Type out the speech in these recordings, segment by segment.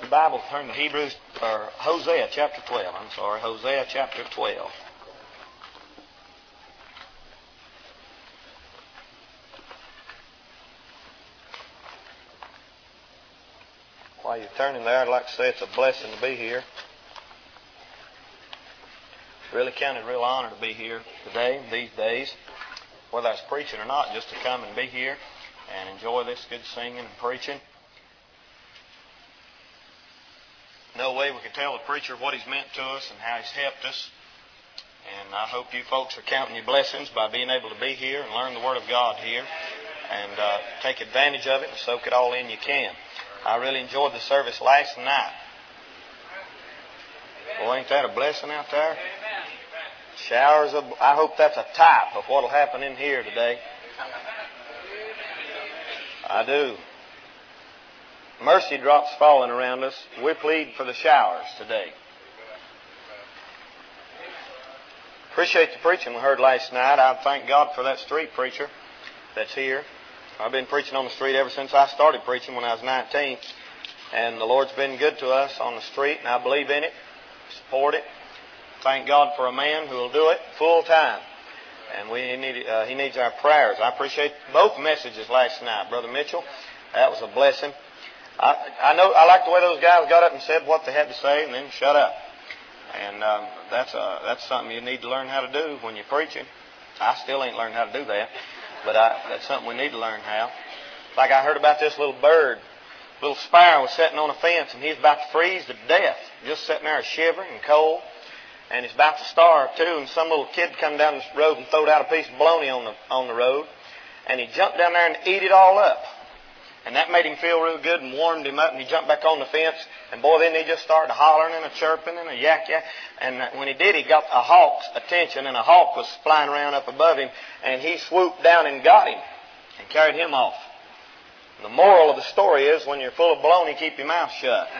your Bible, turn to Hosea chapter 12. Hosea chapter 12. While you're turning there, I'd like to say it's a blessing to be here. Really counted real honor to be here today, these days, whether I was preaching or not, just to come and be here and enjoy this good singing and preaching. No way we can tell the preacher what he's meant to us and how he's helped us. And I hope you folks are counting your blessings by being able to be here and learn the Word of God here and take advantage of it and soak it all in you can. I really enjoyed the service last night. Boy, ain't that a blessing out there? Showers of... I hope that's a type of what will happen in here today. I do. Mercy drops falling around us. We plead for the showers today. Appreciate the preaching we heard last night. I thank God for that street preacher that's here. I've been preaching on the street ever since I started preaching when I was 19. And the Lord's been good to us on the street, and I believe in it, support it. Thank God for a man who will do it full time. And he needs our prayers. I appreciate both messages last night, Brother Mitchell. That was a blessing. I like the way those guys got up and said what they had to say and then shut up. And that's something you need to learn how to do when you're preaching. I still ain't learned how to do that, but that's something we need to learn how. Like I heard about this little bird. Little sparrow was sitting on a fence and he's about to freeze to death. Just sitting there shivering and cold. And he's about to starve too. And some little kid come down the road and throwed out a piece of bologna on the road. And he jumped down there and ate it all up. And that made him feel real good and warmed him up. And he jumped back on the fence. And boy, then he just started hollering and a chirping and a yak yak. And when he did, he got a hawk's attention. And a hawk was flying around up above him. And he swooped down and got him and carried him off. The moral of the story is when you're full of baloney, keep your mouth shut.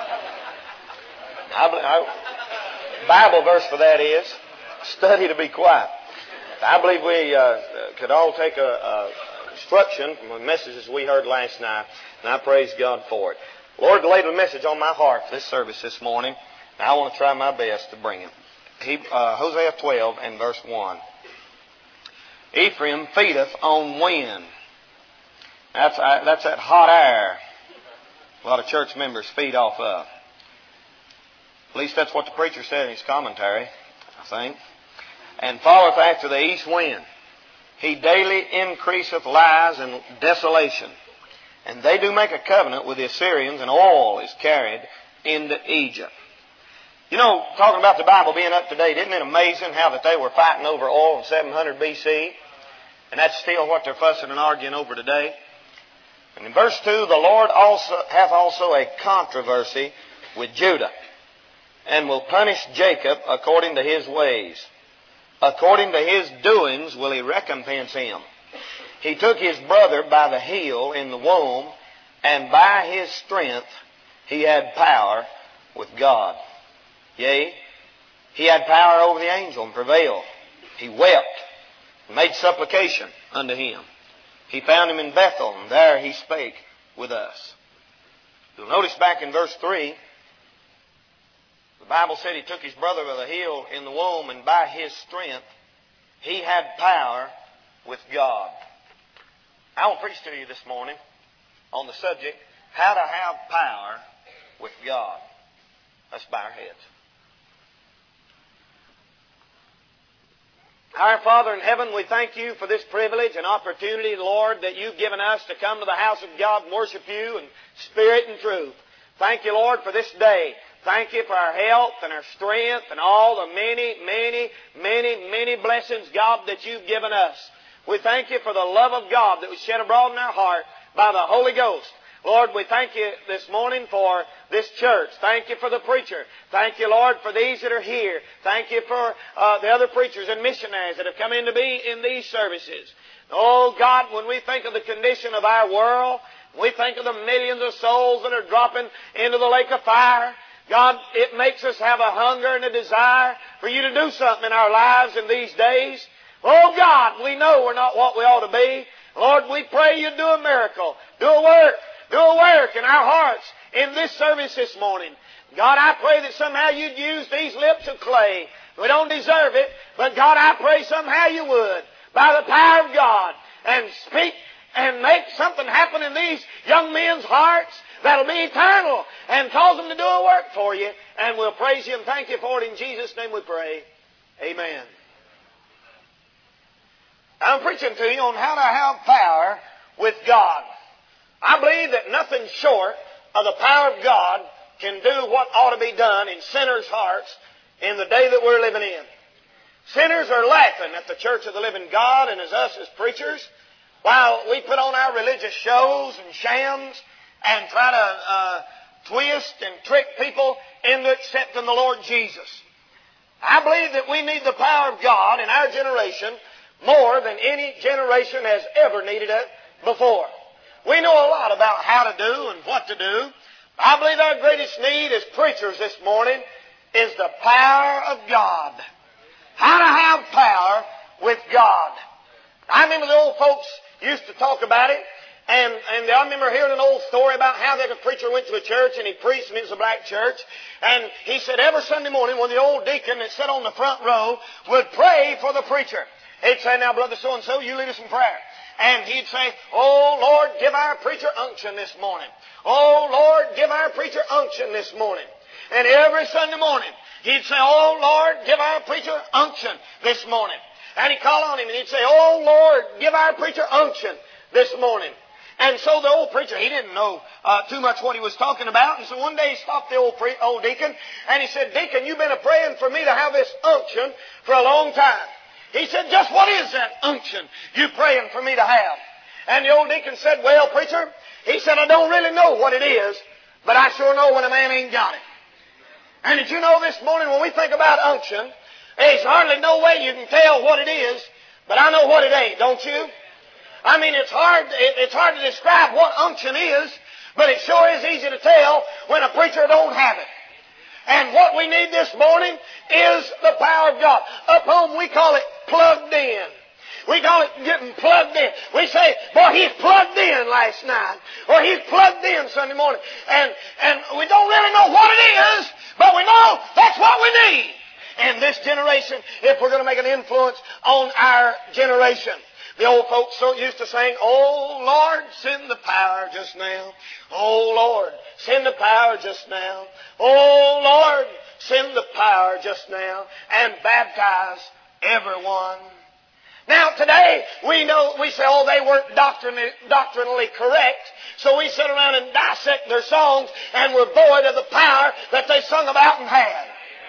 Bible verse for that is, study to be quiet. I believe we could all take a instruction from the messages we heard last night, and I praise God for it. Lord laid a message on my heart for this service this morning, and I want to try my best to bring it. Hosea 12 and verse 1. Ephraim feedeth on wind. That's that hot air a lot of church members feed off of. At least that's what the preacher said in his commentary, I think. And followeth after the east wind. He daily increaseth lies and desolation. And they do make a covenant with the Assyrians, and oil is carried into Egypt. You know, talking about the Bible being up to date, isn't it amazing how that they were fighting over oil in 700 BC? And that's still what they're fussing and arguing over today. And in verse 2, the Lord hath also a controversy with Judah, and will punish Jacob according to his ways. According to his doings will he recompense him. He took his brother by the heel in the womb, and by his strength he had power with God. Yea, he had power over the angel and prevailed. He wept and made supplication unto him. He found him in Bethel, and there he spake with us. You'll notice back in verse 3, the Bible said he took his brother by the heel in the womb, and by his strength he had power with God. I want to preach to you this morning on the subject, how to have power with God. Let's bow our heads. Our Father in heaven, we thank you for this privilege and opportunity, Lord, that you've given us to come to the house of God and worship you in spirit and truth. Thank you, Lord, for this day. Thank you for our health and our strength and all the many blessings, God, that you've given us. We thank you for the love of God that was shed abroad in our heart by the Holy Ghost. Lord, we thank you this morning for this church. Thank you for the preacher. Thank you, Lord, for these that are here. Thank you for the other preachers and missionaries that have come in to be in these services. Oh, God, when we think of the condition of our world, we think of the millions of souls that are dropping into the lake of fire. God, it makes us have a hunger and a desire for you to do something in our lives in these days. Oh, God, we know we're not what we ought to be. Lord, we pray you do a miracle, do a work. do a work in our hearts in this service this morning. God, I pray that somehow You'd use these lips of clay. We don't deserve it, but God, I pray somehow You would, by the power of God, and speak and make something happen in these young men's hearts that'll be eternal and cause them to do a work for You. And we'll praise You and thank You for it. In Jesus' name we pray. Amen. I'm preaching to you on how to have power with God. I believe that nothing short of the power of God can do what ought to be done in sinners' hearts in the day that we're living in. Sinners are laughing at the Church of the Living God and as us as preachers while we put on our religious shows and shams and try to twist and trick people into accepting the Lord Jesus. I believe that we need the power of God in our generation more than any generation has ever needed it before. We know a lot about how to do and what to do. I believe our greatest need as preachers this morning is the power of God. How to have power with God. I remember the old folks used to talk about it, and I remember hearing an old story about how that a preacher went to a church and he preached, and it was a black church, and he said every Sunday morning when the old deacon that sat on the front row would pray for the preacher, he'd say, now, brother so-and-so, you lead us in prayer. And he'd say, oh, Lord, give our preacher unction this morning. Oh, Lord, give our preacher unction this morning. And every Sunday morning, he'd say, oh, Lord, give our preacher unction this morning. And he'd call on him and he'd say, oh, Lord, give our preacher unction this morning. And so the old preacher, he didn't know too much what he was talking about. And so one day he stopped the old deacon and he said, Deacon, you've been praying for me to have this unction for a long time. He said, just what is that unction you praying for me to have? And the old deacon said, well, preacher, he said, I don't really know what it is, but I sure know when a man ain't got it. And did you know this morning when we think about unction, there's hardly no way you can tell what it is, but I know what it ain't, don't you? I mean, it's hard to describe what unction is, but it sure is easy to tell when a preacher don't have it. And what we need this morning is the power of God. Up home we call it plugged in. We call it getting plugged in. We say, boy, he's plugged in last night. Or he's plugged in Sunday morning. And we don't really know what it is, but we know that's what we need in this generation if we're going to make an influence on our generation. The old folks so used to sing, oh, Lord, send the power just now. Oh, Lord, send the power just now. Oh, Lord, send the power just now and baptize everyone. Now, today, we say, oh, they weren't doctrinally correct, so we sit around and dissect their songs and we're void of the power that they sung about and had.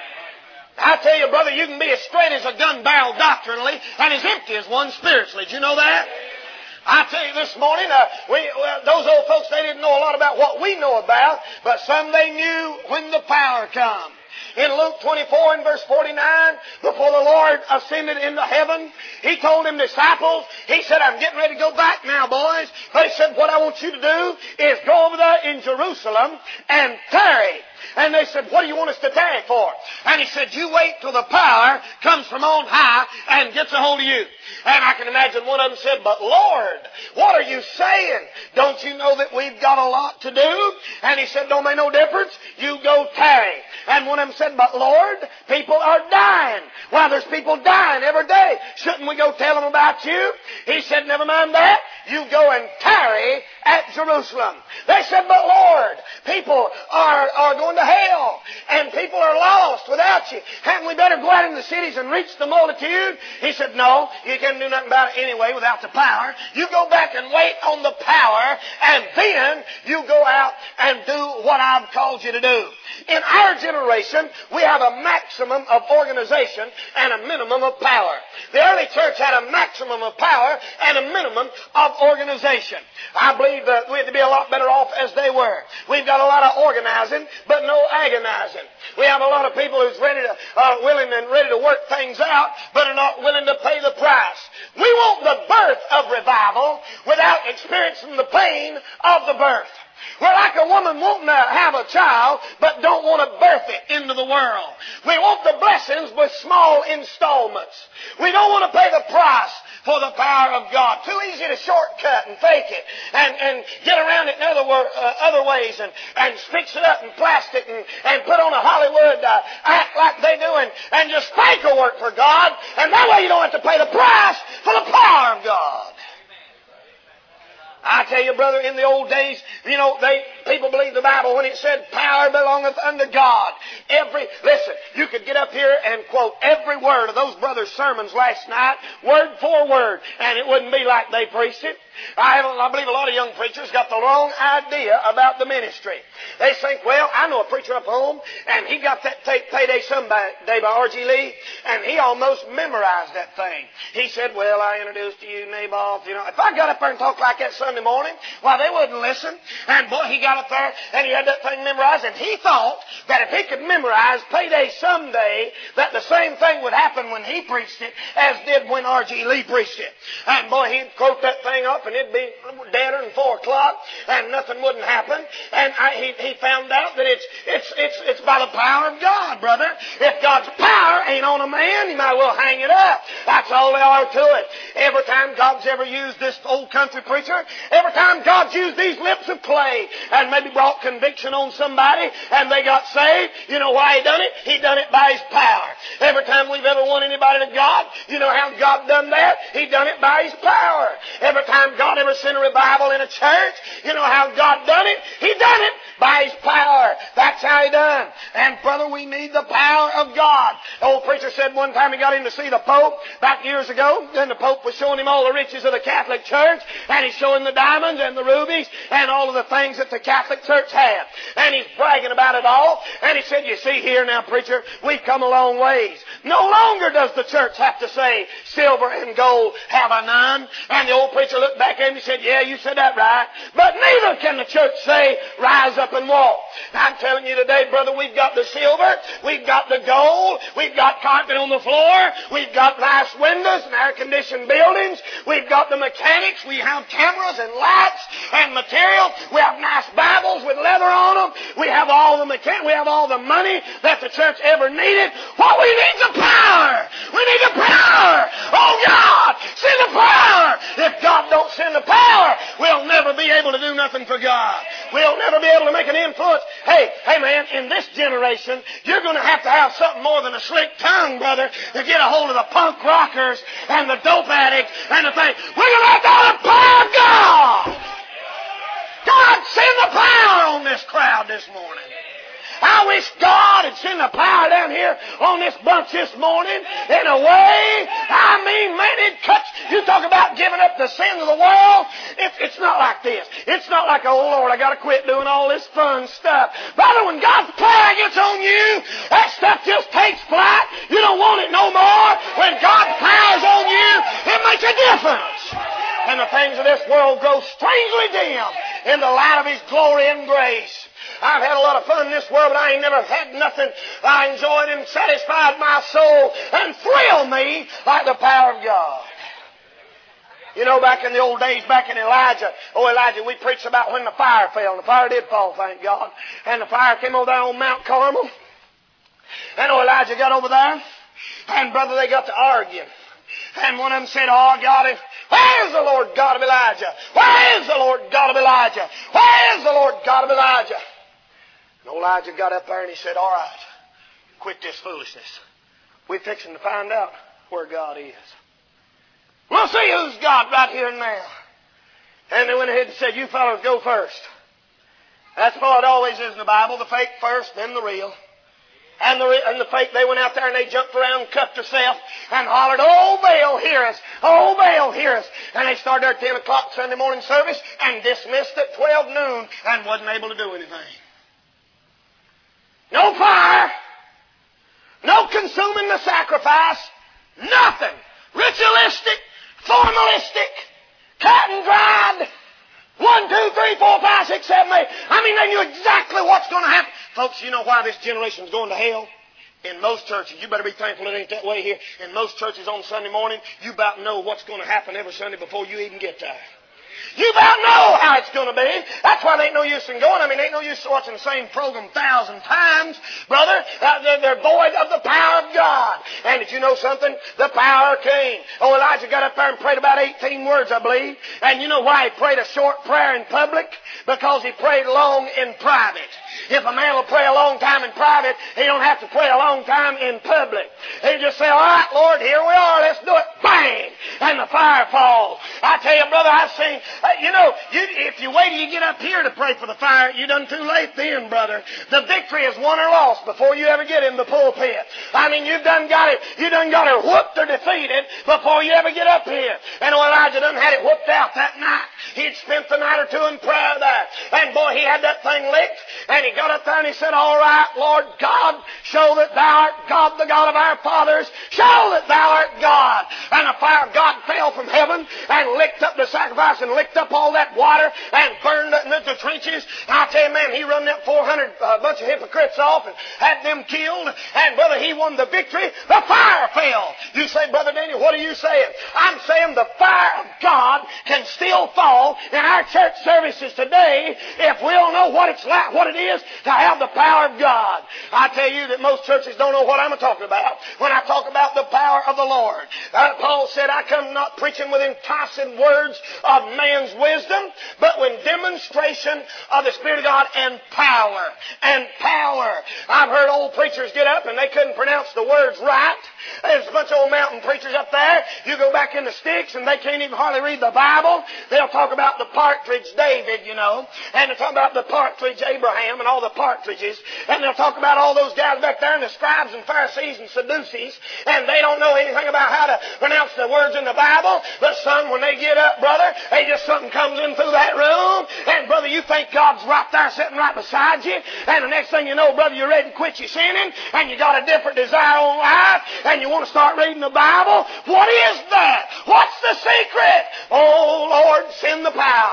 I tell you, brother, you can be as straight as a gun barrel doctrinally and as empty as one spiritually. Did you know that? I tell you this morning, those old folks, they didn't know a lot about what we know about, but some they knew when the power come. In Luke 24 and verse 49, before the Lord ascended into heaven, He told Him disciples, He said, I'm getting ready to go back now, boys. But He said, what I want you to do is go over there in Jerusalem and tarry. And they said, what do you want us to tarry for? And He said, you wait till the power comes from on high and gets a hold of you. And I can imagine one of them said, but Lord, what are you saying? Don't you know that we've got a lot to do? And He said, don't make no difference. You go tarry. And one of them said, but Lord, people are dying. Why, there's people dying every day. Shouldn't we go tell them about you? He said, never mind that. You go and tarry at Jerusalem. They said, but Lord, people are going to hell and people are lost without you. Hadn't we better go out in the cities and reach the multitude? He said, no, you can't do nothing about it anyway without the power. You go back and wait on the power and then you go out and do what I've called you to do. In our generation, we have a maximum of organization and a minimum of power. The early church had a maximum of power and a minimum of organization. I believe that we'd be a lot better off as they were. We've got a lot of organizing, but no agonizing. We have a lot of people who's willing and ready to work things out, but are not willing to pay the price. We want the birth of revival without experiencing the pain of the birth. We're like a woman wanting to have a child but don't want to birth it into the world. We want the blessings with small installments. We don't want to pay the price for the power of God. Too easy to shortcut and fake it and get around it in other ways and fix it up in plastic and put on a Hollywood act like they do and just fake a work for God. And that way you don't have to pay the price for the power of God. I tell you, brother, in the old days, people believed the Bible when it said power belongeth unto God. Listen, you could get up here and quote every word of those brothers' sermons last night, word for word, and it wouldn't be like they preached it. I believe a lot of young preachers got the wrong idea about the ministry. They think, well, I know a preacher up home, and he got that Payday Someday by R.G. Lee, and he almost memorized that thing. He said, well, I introduced to you Naboth. If I got up there and talked like that Sunday morning, why, they wouldn't listen. And boy, he got up there, and he had that thing memorized, and he thought that if he could memorize Payday Someday, that the same thing would happen when he preached it as did when R.G. Lee preached it. And boy, he'd quote that thing up, and it'd be deader than 4 o'clock, and nothing wouldn't happen. And he found out that it's by the power of God, brother. If God's power ain't on a man, you might well hang it up. That's all there are to it. Every time God's ever used this old country preacher, every time God's used these lips of clay and maybe brought conviction on somebody and they got saved, you know why He done it? He done it by His power. Every time we've ever won anybody to God, you know how God done that? He done it by His power. Every time God ever sent a revival in a church, you know how God done it? He done it by His power. That's how He done. And brother, we need the power of God. The old preacher said one time he got in to see the Pope back years ago, and the Pope was showing him all the riches of the Catholic Church, and he's showing the diamonds and the rubies and all of the things that the Catholic Church had. And he's bragging about it all. And he said, you see here now, preacher, we've come a long ways. No longer does the church have to say, silver and gold have I none. And the old preacher looked back at him and said, yeah, you said that right. But neither can the church say, rise up and walk. Now, I'm telling you today, brother, we've got the silver, we've got the gold, we've got carpet on the floor, we've got glass windows and air-conditioned buildings, we've got the mechanics, we have cameras and lights and material, we have nice Bibles with leather on them, we have all the we have all the money that the church ever needed. What we need is the power. We need the power. Oh God, send the power. If God don't send the power, we'll never be able to do nothing for God. We'll never be able to make an influence. Hey man, in this generation, you're going to have something more than a slick tongue, brother, to get a hold of the punk rockers and the dope addicts and the thing. We're going to have to have the power of God. God, send the power on this crowd this morning. I wish God had sent the power down here on this bunch this morning in a way. I mean, man, it cuts. You talk about giving up the sin of the world. It's not like this. It's not like, oh, Lord, I got to quit doing all this fun stuff. Brother, when God's power gets on you, that stuff just takes flight. You don't want it no more. When God's power's on you, it makes a difference. And the things of this world grow strangely dim in the light of His glory and grace. I've had a lot of fun in this world, but I ain't never had nothing I enjoyed and satisfied my soul and thrilled me like the power of God. You know, back in the old days, back in Elijah, we preached about when the fire fell, and the fire did fall, thank God. And the fire came over there on Mount Carmel. And Elijah got over there, and brother, they got to arguing. And one of them said, oh God, where is the Lord God of Elijah? Where is the Lord God of Elijah? Where is the Lord God of Elijah? And Elijah got up there and he said, all right, quit this foolishness. We're fixing to find out where God is. We'll see who's God right here and now. And they went ahead and said, you fellows go first. That's what it always is in the Bible, the fake first, then the real. And the fake, they went out there and they jumped around and cuffed herself and hollered, oh, Baal, hear us. Oh, Baal, hear us. And they started their 10 o'clock Sunday morning service and dismissed at 12 noon and wasn't able to do anything. No fire. No consuming the sacrifice. Nothing. Ritualistic. Formalistic. Cut and dried. 1, 2, 3, 4, 5, 6, 7, 8. I mean, they knew exactly what's going to happen. Folks, you know why this generation's going to hell? In most churches, you better be thankful it ain't that way here. In most churches on Sunday morning, you about know what's going to happen every Sunday before you even get there. You about know how it's going to be. That's why there ain't no use in going. I mean, there ain't no use watching the same program 1,000 times, brother. They're void of the power of God. And did you know something? The power came. Oh, Elijah got up there and prayed about 18 words, I believe. And you know why he prayed a short prayer in public? Because he prayed long in private. If a man will pray a long time in private, he don't have to pray a long time in public. He just say, all right, Lord, here we are. Let's do it. Bang! And the fire falls. I tell you, brother, I've seen, if you wait till you get up here to pray for the fire, you done too late then, brother. The victory is won or lost before you ever get in the pulpit. I mean, you done got it whooped or defeated before you ever get up here. And Elijah done had it whooped out that night. He'd spent the night or two in prayer there. And boy, he had that thing licked. And he got up there and he said, all right, Lord God, show that thou art God, the God of our fathers. Show that thou art God. And the fire of God fell from heaven and licked up the sacrifice and licked up all that water and burned the trenches. And I tell you, man, he run that 400 bunch of hypocrites off and had them killed. And brother, he won the victory. The fire fell. You say, Brother Daniel, what are you saying? I'm saying the fire of God can still fall in our church services today if we'll know what it's like, what it is to have the power of God. I tell you that most churches don't know what I'm talking about when I talk about the power of the Lord. Paul said, I come not preaching with enticing words of man's wisdom, but with demonstration of the Spirit of God and power. And power. I've heard old preachers get up and they couldn't pronounce the words right. There's a bunch of old mountain preachers up there. You go back in the sticks and they can't even hardly read the Bible. They'll talk about the partridge David, and they'll talk about the partridge Abraham and all the partridges. And they'll talk about all those guys back there and the scribes and Pharisees and Sadducees. And they don't know anything about how to pronounce the words in the Bible. But son, when they get up, brother, something comes in through that room. And brother, you think God's right there sitting right beside you. And the next thing you know, brother, you're ready to quit your sinning. And you got a different desire on life. And you want to start reading the Bible. What is that? What's the secret? Oh, Lord, send the power.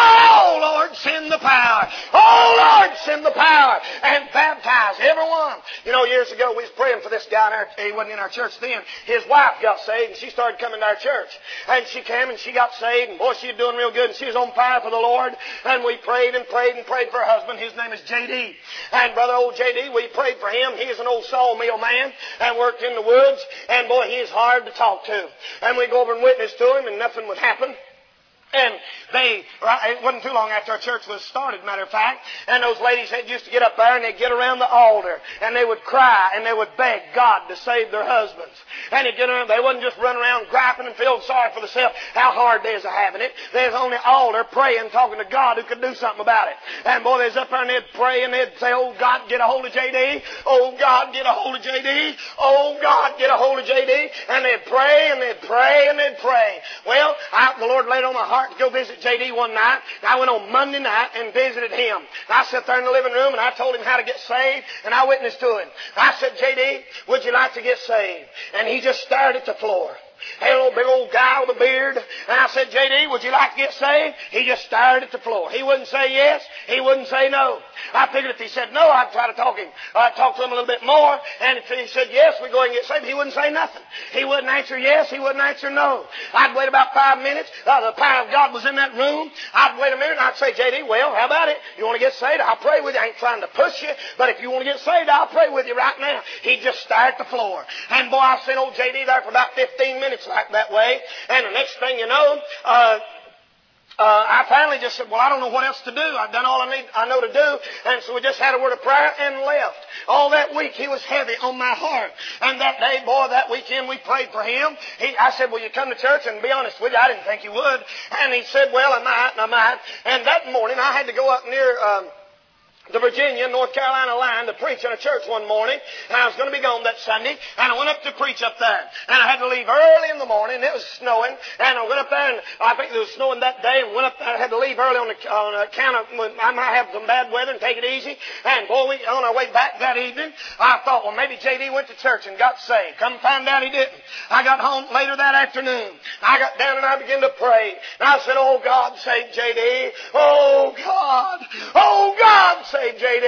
Oh, Lord, send the power. Oh, Lord, send the power. And baptize everyone. Years ago, we was praying for this guy. He wasn't in our church then. His wife got saved, and she started coming to our church. And she came, and she got saved, and boy, she was doing real good, and she was on fire for the Lord. And we prayed and prayed and prayed for her husband. His name is J.D. And brother, old J.D., we prayed for him. He is an old sawmill man and worked in the woods. And boy, he is hard to talk to. And we go over and witness to him, and nothing would happen. And it wasn't too long after our church was started, matter of fact, and those ladies used to get up there and they'd get around the altar and they would cry and they would beg God to save their husbands. And they'd get around, they wouldn't just run around griping and feeling sorry for themselves, how hard they is a having it. They was on the altar praying, talking to God who could do something about it. And boy, they was up there and they'd pray and they'd say, oh God, get a hold of J.D. Oh God, get a hold of J.D. Oh God, get a hold of J.D. And they'd pray and they'd pray and they'd pray. Well, the Lord laid on my heart to go visit J.D. one night. I went on Monday night and visited him. I sat there in the living room and I told him how to get saved and I witnessed to him. I said, J.D., would you like to get saved? And he just stared at the floor. Hey, old big old guy with a beard. And I said, J.D., would you like to get saved? He just stared at the floor. He wouldn't say yes. He wouldn't say no. I figured if he said no, I'd try to talk to him a little bit more. And if he said yes, we'd go and get saved. He wouldn't say nothing. He wouldn't answer yes. He wouldn't answer no. I'd wait about 5 minutes. The power of God was in that room. I'd wait a minute and I'd say, J.D., well, how about it? You want to get saved? I'll pray with you. I ain't trying to push you. But if you want to get saved, I'll pray with you right now. He'd just stare at the floor. And boy, I sent old J.D. there for about 15 minutes like that way. And the next thing you know, I finally just said, well, I don't know what else to do. I've done all I know to do. And so we just had a word of prayer and left. All that week he was heavy on my heart. And that day, boy, that weekend we prayed for him. I said, will you come to church? And be honest with you, I didn't think he would. And he said, well, I might, and I might. And that morning I had to go up near the Virginia, North Carolina line to preach in a church one morning. And I was going to be gone that Sunday. And I went up to preach up there. And I had to leave early in the morning. It was snowing. And I went up there, and I think it was snowing that day. And went up there. I had to leave early on account of I might have some bad weather and take it easy. And boy, on our way back that evening, I thought, well, maybe J.D. went to church and got saved. Come find out he didn't. I got home later that afternoon. I got down and I began to pray. And I said, oh, God, save J.D. Oh, God. Oh, God, save J.D.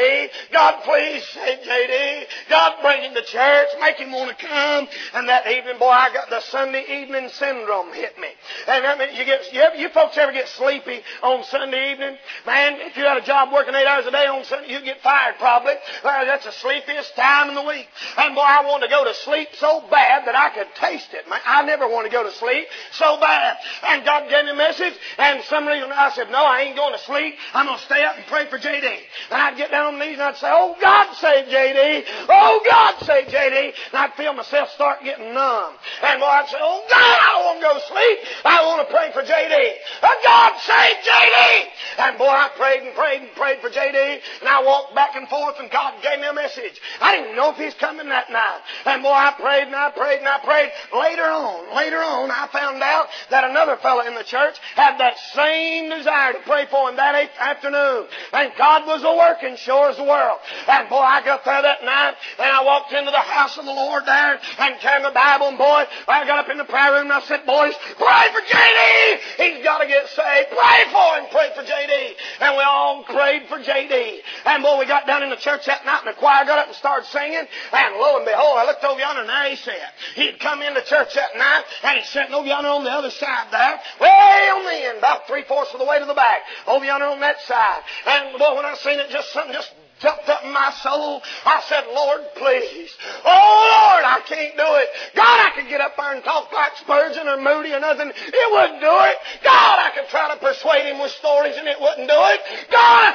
God, please save J.D. God, bring him to church. Make him want to come. And that evening, boy, I got the Sunday evening syndrome hit me. And I mean, you folks ever get sleepy on Sunday evening? Man, if you had a job working 8 hours a day on Sunday, you'd get fired probably. Well, that's the sleepiest time in the week. And boy, I wanted to go to sleep so bad that I could taste it. Man, I never want to go to sleep so bad. And God gave me a message, and some reason I said, no, I ain't going to sleep. I'm going to stay up and pray for J.D. And I'd get down on my knees and I'd say, oh, God, save J.D. Oh, God, save J.D. And I'd feel myself start getting numb. And boy, I'd say, oh, God, I don't want to go to sleep. I want to pray for J.D. Oh, God, save J.D. And boy, I prayed and prayed and prayed for J.D. And I walked back and forth, and God gave me a message. I didn't know if he's coming that night. And boy, I prayed and I prayed and I prayed. Later on, I found out that another fellow in the church had that same desire to pray for him that afternoon. And God was a-working sure as the world. And boy, I got there that night, and I walked into the house of the Lord there and carried my Bible, and boy, I got up in the prayer room and I said, boys, pray for J.D. He's got to get saved. Pray for him. Pray for J.D. And we all prayed for J.D. And boy, we got down in the church that night, and the choir got up and started singing. And lo and behold, I looked over yonder, and there he sat. He'd come into church that night, and he's sitting over yonder on the other side there, way on the end, about 3/4 of the way to the back, over yonder on that side. And boy, when I seen it, something just jumped up in my soul. I said, Lord, please. Oh, Lord, I can't do it. God, I could get up there and talk like Spurgeon or Moody or nothing. It wouldn't do it. God, I could try to persuade him with stories and it wouldn't do it. God,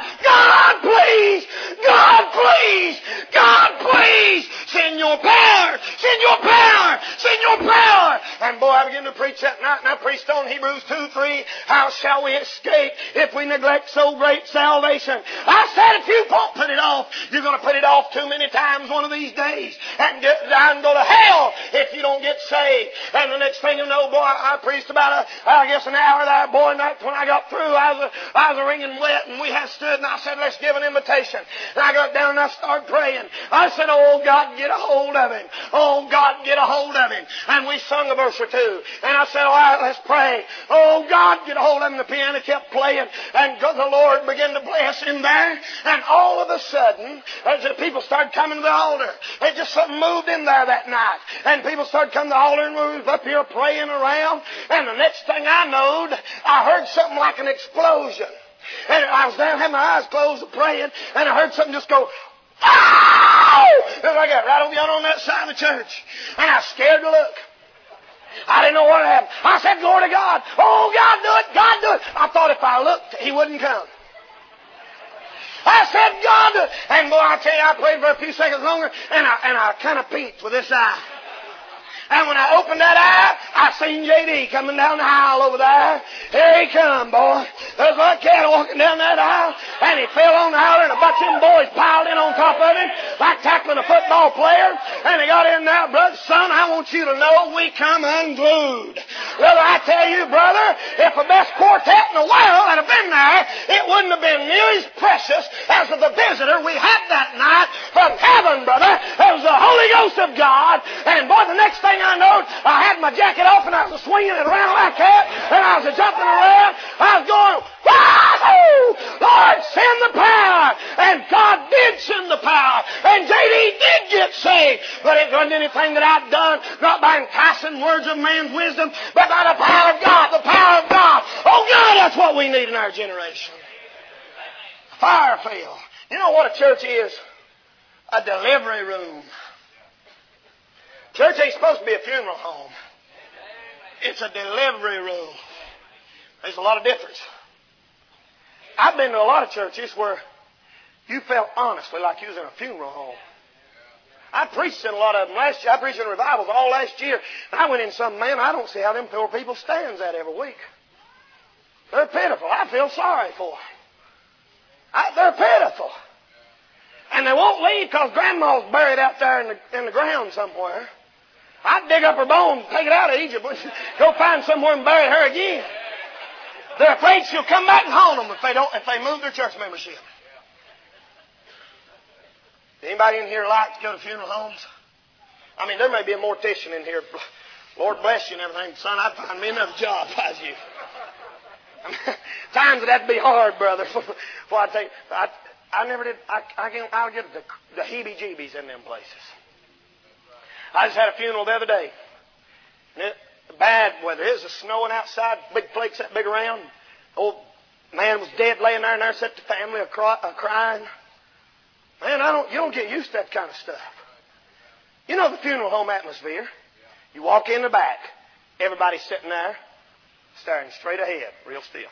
please. God, please. God, please. Send your power. Send your power. Send your power. And boy, I began to preach that night, and I preached on Hebrews 2:3. How shall we escape if we neglect so great salvation? I said, if you won't put it off, you're going to put it off too many times one of these days and go to hell if you don't get saved. And the next thing you know, boy, I preached about an hour there, boy, and when I got through, I was wringing wet, and we had stood, and I said, let's give an invitation. And I got down and I started praying. I said, oh, God, get a hold of him. Oh, God, get a hold of him. And we sung a verse or two. And I said, all right, let's pray. Oh, God, get a hold of him. The piano kept playing, and the Lord began to bless him there. And all of a sudden, as the people started coming to the altar, it just something moved in there that night. And people started coming to the altar, and we was up here praying around. And the next thing I knowed, I heard something like an explosion. And I was down, had my eyes closed, praying, and I heard something just go, "Ow!" And I got right over yonder on that side of the church. And I was scared to look. I didn't know what happened. I said, glory to God. Oh, God, do it. God, do it. I thought if I looked, he wouldn't come. I said, God, do it. And boy, I tell you, I prayed for a few seconds longer, and I kind of peeked with this eye. And when I opened that eye, I seen J.D. coming down the aisle over there. Here he come, boy. There's a cat walking down that aisle, and he fell on the aisle, and a bunch of them boys piled in on top of him, like tackling a football player. And he got in there, brother, son, I want you to know we come unglued. Brother, I tell you, brother, if the best quartet in the world had been there, it wouldn't have been near as precious as the visitor we had that night from heaven, brother. It was the Holy Ghost of God. And boy, the next thing I know, I had my jacket off and I was swinging it around like that, and I was jumping around. I was going, wahoo! Lord, send the power. And God did send the power. And J.D. did get saved. But it wasn't anything that I'd done, not by enticing words of man's wisdom, but by the power of God, the power of God. Oh God, that's what we need in our generation. Fire field. You know what a church is? A delivery room. Church ain't supposed to be a funeral home. It's a delivery room. There's a lot of difference. I've been to a lot of churches where you felt honestly like you was in a funeral home. I preached in a lot of them last year. I preached in revivals all last year. And I went in some, man, I don't see how them poor people stands that every week. They're pitiful. I feel sorry for them. They're pitiful. And they won't leave because Grandma's buried out there in the ground somewhere. I'd dig up her bones, take it out of Egypt, go find somewhere and bury her again. They're afraid she'll come back and haunt them if they move their church membership. Anybody in here like to go to funeral homes? I mean, there may be a mortician in here. Lord bless you and everything. Son, I'd find me another job if I was you. Times that'd be hard, brother. Before I I never did. I'll get the heebie-jeebies in them places. I just had a funeral the other day. Bad weather. It was snowing outside, big flakes that big around. Old man was dead laying there, and there sat the family crying. Man, you don't get used to that kind of stuff. You know the funeral home atmosphere. You walk in the back, everybody's sitting there, staring straight ahead, real still.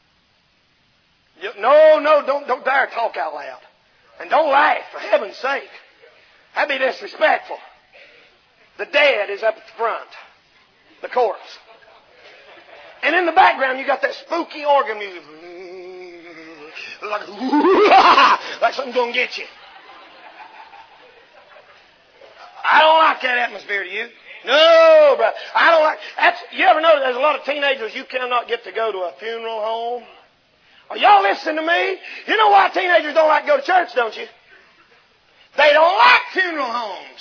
Don't dare talk out loud. And don't laugh, for heaven's sake. That'd be disrespectful. The dead is up at the front. The corpse. And in the background, you got that spooky organ music. Like something's going to get you. I don't like that atmosphere, do you? No, brother. I don't like... You ever know there's a lot of teenagers you cannot get to go to a funeral home? Are y'all listening to me? You know why teenagers don't like to go to church, don't you? They don't like funeral homes.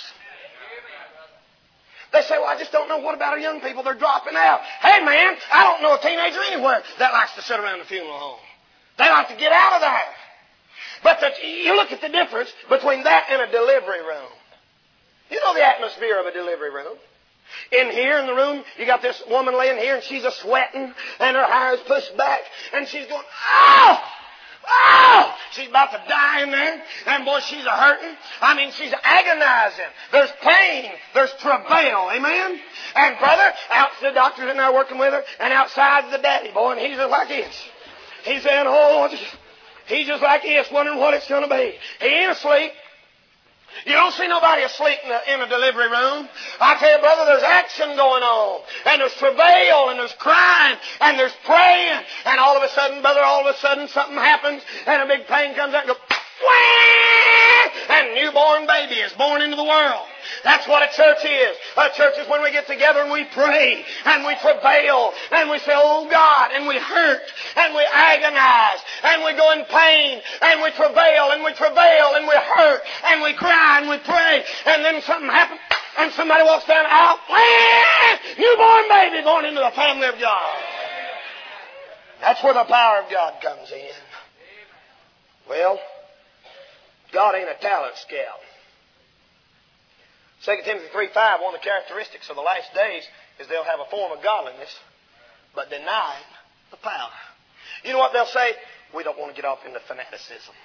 They say, well, I just don't know. What about our young people? They're dropping out. Hey, man, I don't know a teenager anywhere that likes to sit around the funeral home. They like to get out of there. But you look at the difference between that and a delivery room. You know the atmosphere of a delivery room. In here in the room, you got this woman laying here, and she's a-sweating, and her hair is pushed back, and she's going, oh! Oh! She's about to die in there. And boy, she's a-hurting. I mean, she's agonizing. There's pain. There's travail. Amen? And brother, out the doctor's in there working with her, and outside's the daddy boy, and he's just like this. He's saying, he's just like this, wondering what it's going to be. He ain't asleep. You don't see nobody asleep in a delivery room. I tell you, brother, there's action going on. And there's travail, and there's crying, and there's praying. And all of a sudden, something happens, and a big pain comes out and goes, whang! And a newborn baby is born into the world. That's what a church is. A church is when we get together and we pray and we travail and we say, oh God, and we hurt and we agonize and we go in pain and we travail and we hurt and we cry and we pray, and then something happens and somebody walks down the aisle, newborn baby born into the family of God. That's where the power of God comes in. Well, God ain't a talent scout. 2 Timothy 3:5, one of the characteristics of the last days is they'll have a form of godliness, but denying the power. You know what they'll say? We don't want to get off into fanaticism.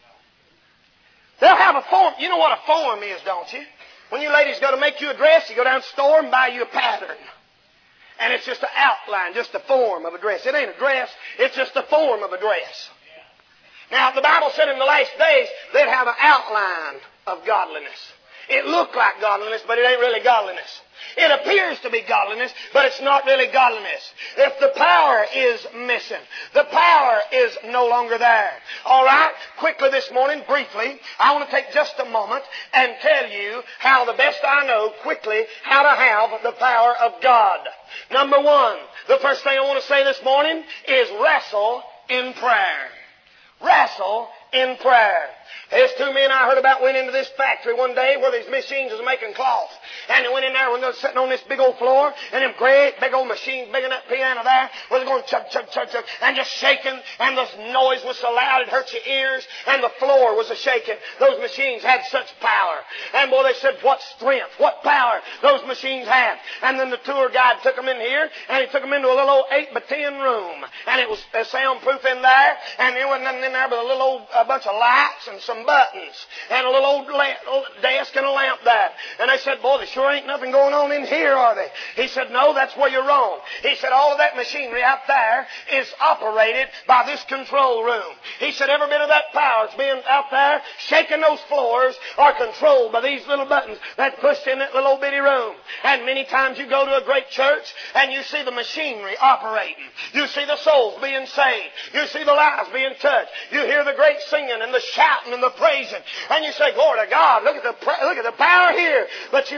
They'll have a form. You know what a form is, don't you? When you ladies go to make you a dress, you go down to the store and buy you a pattern. And it's just an outline, just a form of a dress. It ain't a dress, it's just a form of a dress. Now, the Bible said in the last days they'd have an outline of godliness. It looked like godliness, but it ain't really godliness. It appears to be godliness, but it's not really godliness. If the power is missing, the power is no longer there. All right, quickly this morning, briefly, I want to take just a moment and tell you how the best I know, quickly, how to have the power of God. Number one, the first thing I want to say this morning is wrestle in prayer. Wrestle in prayer. There's two men I heard about went into this factory one day where these machines was making cloth. And they went in there when they were sitting on this big old floor, and them great big old machines, big in that piano there, was going chug, chug, chug, chug, and just shaking, and the noise was so loud it hurt your ears, and the floor was a-shaking. Those machines had such power. And boy, they said, what strength, what power those machines had. And then the tour guide took them in here, and he took them into a little old 8x10 room. And it was soundproof in there, and there wasn't nothing in there but a bunch of lights and some buttons and a little old desk and a lamp there. And they said, boy, there sure ain't nothing going on in here, are they? He said, no, that's where you're wrong. He said, all of that machinery out there is operated by this control room. He said, every bit of that power that's being out there shaking those floors are controlled by these little buttons that push in that little bitty room. And many times you go to a great church and you see the machinery operating. You see the souls being saved. You see the lives being touched. You hear the great singing and the shouting and the praising. And you say, glory to God, look at the power here. But you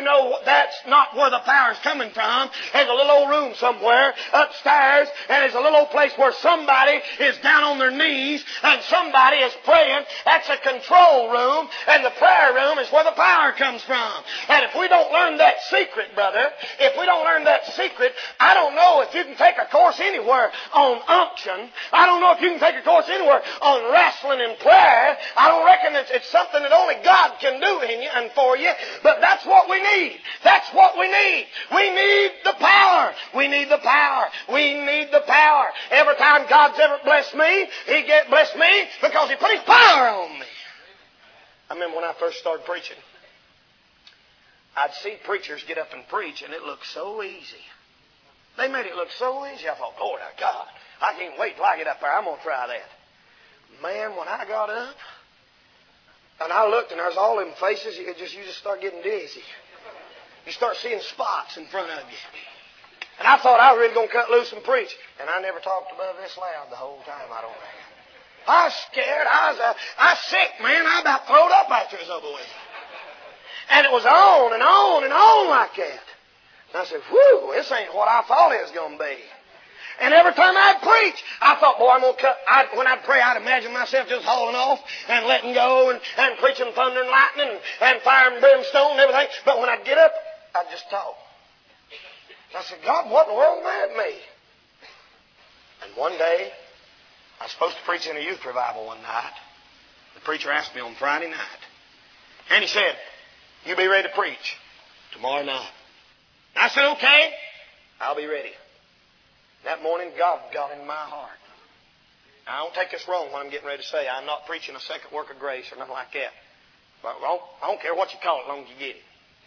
know that's not where the power is coming from. There's a little old room somewhere upstairs, and there's a little old place where somebody is down on their knees and somebody is praying. That's a control room, and the prayer room is where the power comes from. And if we don't learn that secret, brother, if we don't learn that secret, I don't know if you can take a course anywhere on unction. I don't know if you can take a course anywhere on wrestling and prayer. I don't reckon it's something that only God can do in you and for you, but that's what we need. That's what we need. We need the power. We need the power. We need the power. Every time God's ever blessed me, He blessed me because He put His power on me. I remember when I first started preaching, I'd see preachers get up and preach, and it looked so easy. They made it look so easy. I thought, Lord, God, I can't wait till I get up there. I'm going to try that. Man, when I got up, and I looked, and there's all them faces, you just start getting dizzy. You start seeing spots in front of you. And I thought I was really going to cut loose and preach. And I never talked above this loud the whole time, I don't reckon. I was scared. I was sick, man. I about throwed up after it was over with. And it was on and on and on like that. And I said, whew, this ain't what I thought it was going to be. And every time I'd preach, I thought, boy, I'm going to cut. When I'd pray, I'd imagine myself just hauling off and letting go and preaching thunder and lightning and fire and brimstone and everything. But when I'd get up, I'd just talk. I said, God, what in the world mad me? And one day, I was supposed to preach in a youth revival one night. The preacher asked me on Friday night. And he said, you be ready to preach tomorrow night. And I said, okay, I'll be ready. That morning, God got in my heart. Now, I don't take this wrong what I'm getting ready to say. I'm not preaching a second work of grace or nothing like that. But I don't care what you call it as long as you get it.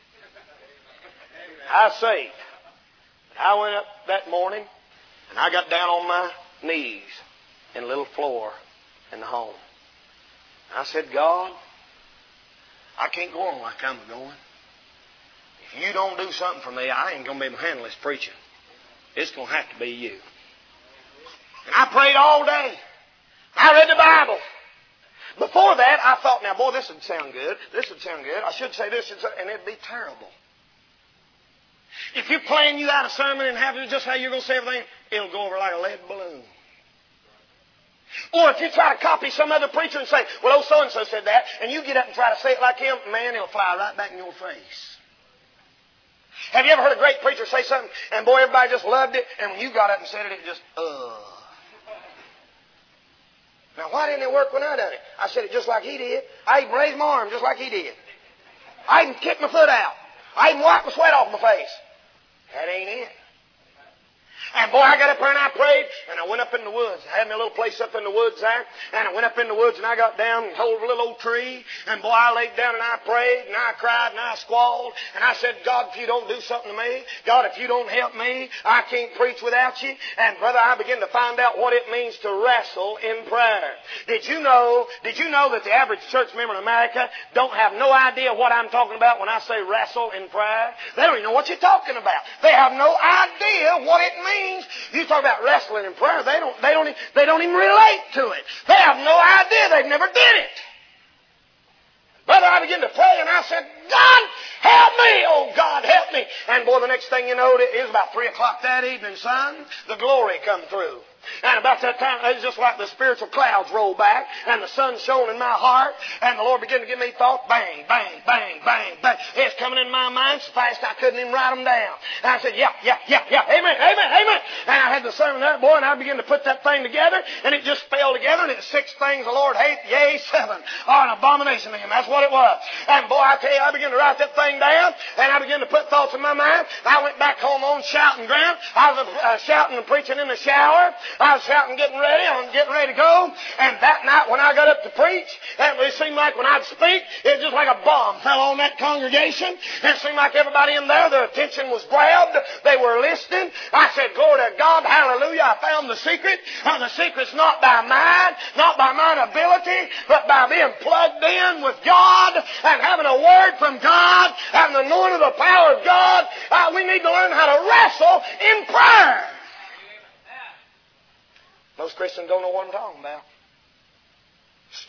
I was saved. I went up that morning and I got down on my knees in a little floor in the home. And I said, God, I can't go on like I'm going. If you don't do something for me, I ain't going to be able to handle this preaching. It's going to have to be you. And I prayed all day. I read the Bible. Before that, I thought, now, boy, this would sound good. This would sound good. I should say this, and it'd be terrible. If you plan you out a sermon and have it just how you're going to say everything, it'll go over like a lead balloon. Or if you try to copy some other preacher and say, well, oh, so-and-so said that, and you get up and try to say it like him, man, it'll fly right back in your face. Have you ever heard a great preacher say something, and boy, everybody just loved it, and when you got up and said it, it just, Now, why didn't it work when I done it? I said it just like he did. I even raised my arm just like he did. I even kicked my foot out. I even wiped the sweat off my face. That ain't it. And boy, I got up there and I prayed, and I went up in the woods. I had me a little place up in the woods there, and I went up in the woods, and I got down and hold a little old tree, and boy, I laid down and I prayed, and I cried, and I squalled, and I said, God, if you don't do something to me, God, if you don't help me, I can't preach without you. And brother, I began to find out what it means to wrestle in prayer. Did you know that the average church member in America don't have no idea what I'm talking about when I say wrestle in prayer? They don't even know what you're talking about. They have no idea what it means. You talk about wrestling in prayer, they don't even relate to it. They have no idea. They've never did it. Brother, I began to pray and I said, God, help me. Oh, God, help me. And boy, the next thing you know, it was about 3 o'clock that evening, son. The glory come through. And about that time, it was just like the spiritual clouds rolled back, and the sun shone in my heart, and the Lord began to give me thoughts, bang, bang, bang, bang, bang. It's coming in my mind so fast I couldn't even write them down. And I said, yeah, amen, amen, amen. And I had the sermon there, boy, and I began to put that thing together, and it just fell together, and it's 6 things the Lord hates, yea, 7 are an abomination to Him. That's what it was. And boy, I tell you, I began to write that thing down, and I began to put thoughts in my mind. I went back home on shouting ground. I was shouting and preaching in the shower. I was shouting, getting ready. I'm getting ready to go. And that night when I got up to preach, it seemed like when I'd speak, it was just like a bomb fell on that congregation. And it seemed like everybody in there, their attention was grabbed. They were listening. I said, glory to God, hallelujah. I found the secret. The secret's not by mine, not by mine ability, but by being plugged in with God and having a word from God and the anointing of the power of God. We need to learn how to wrestle in prayer. Most Christians don't know what I'm talking about.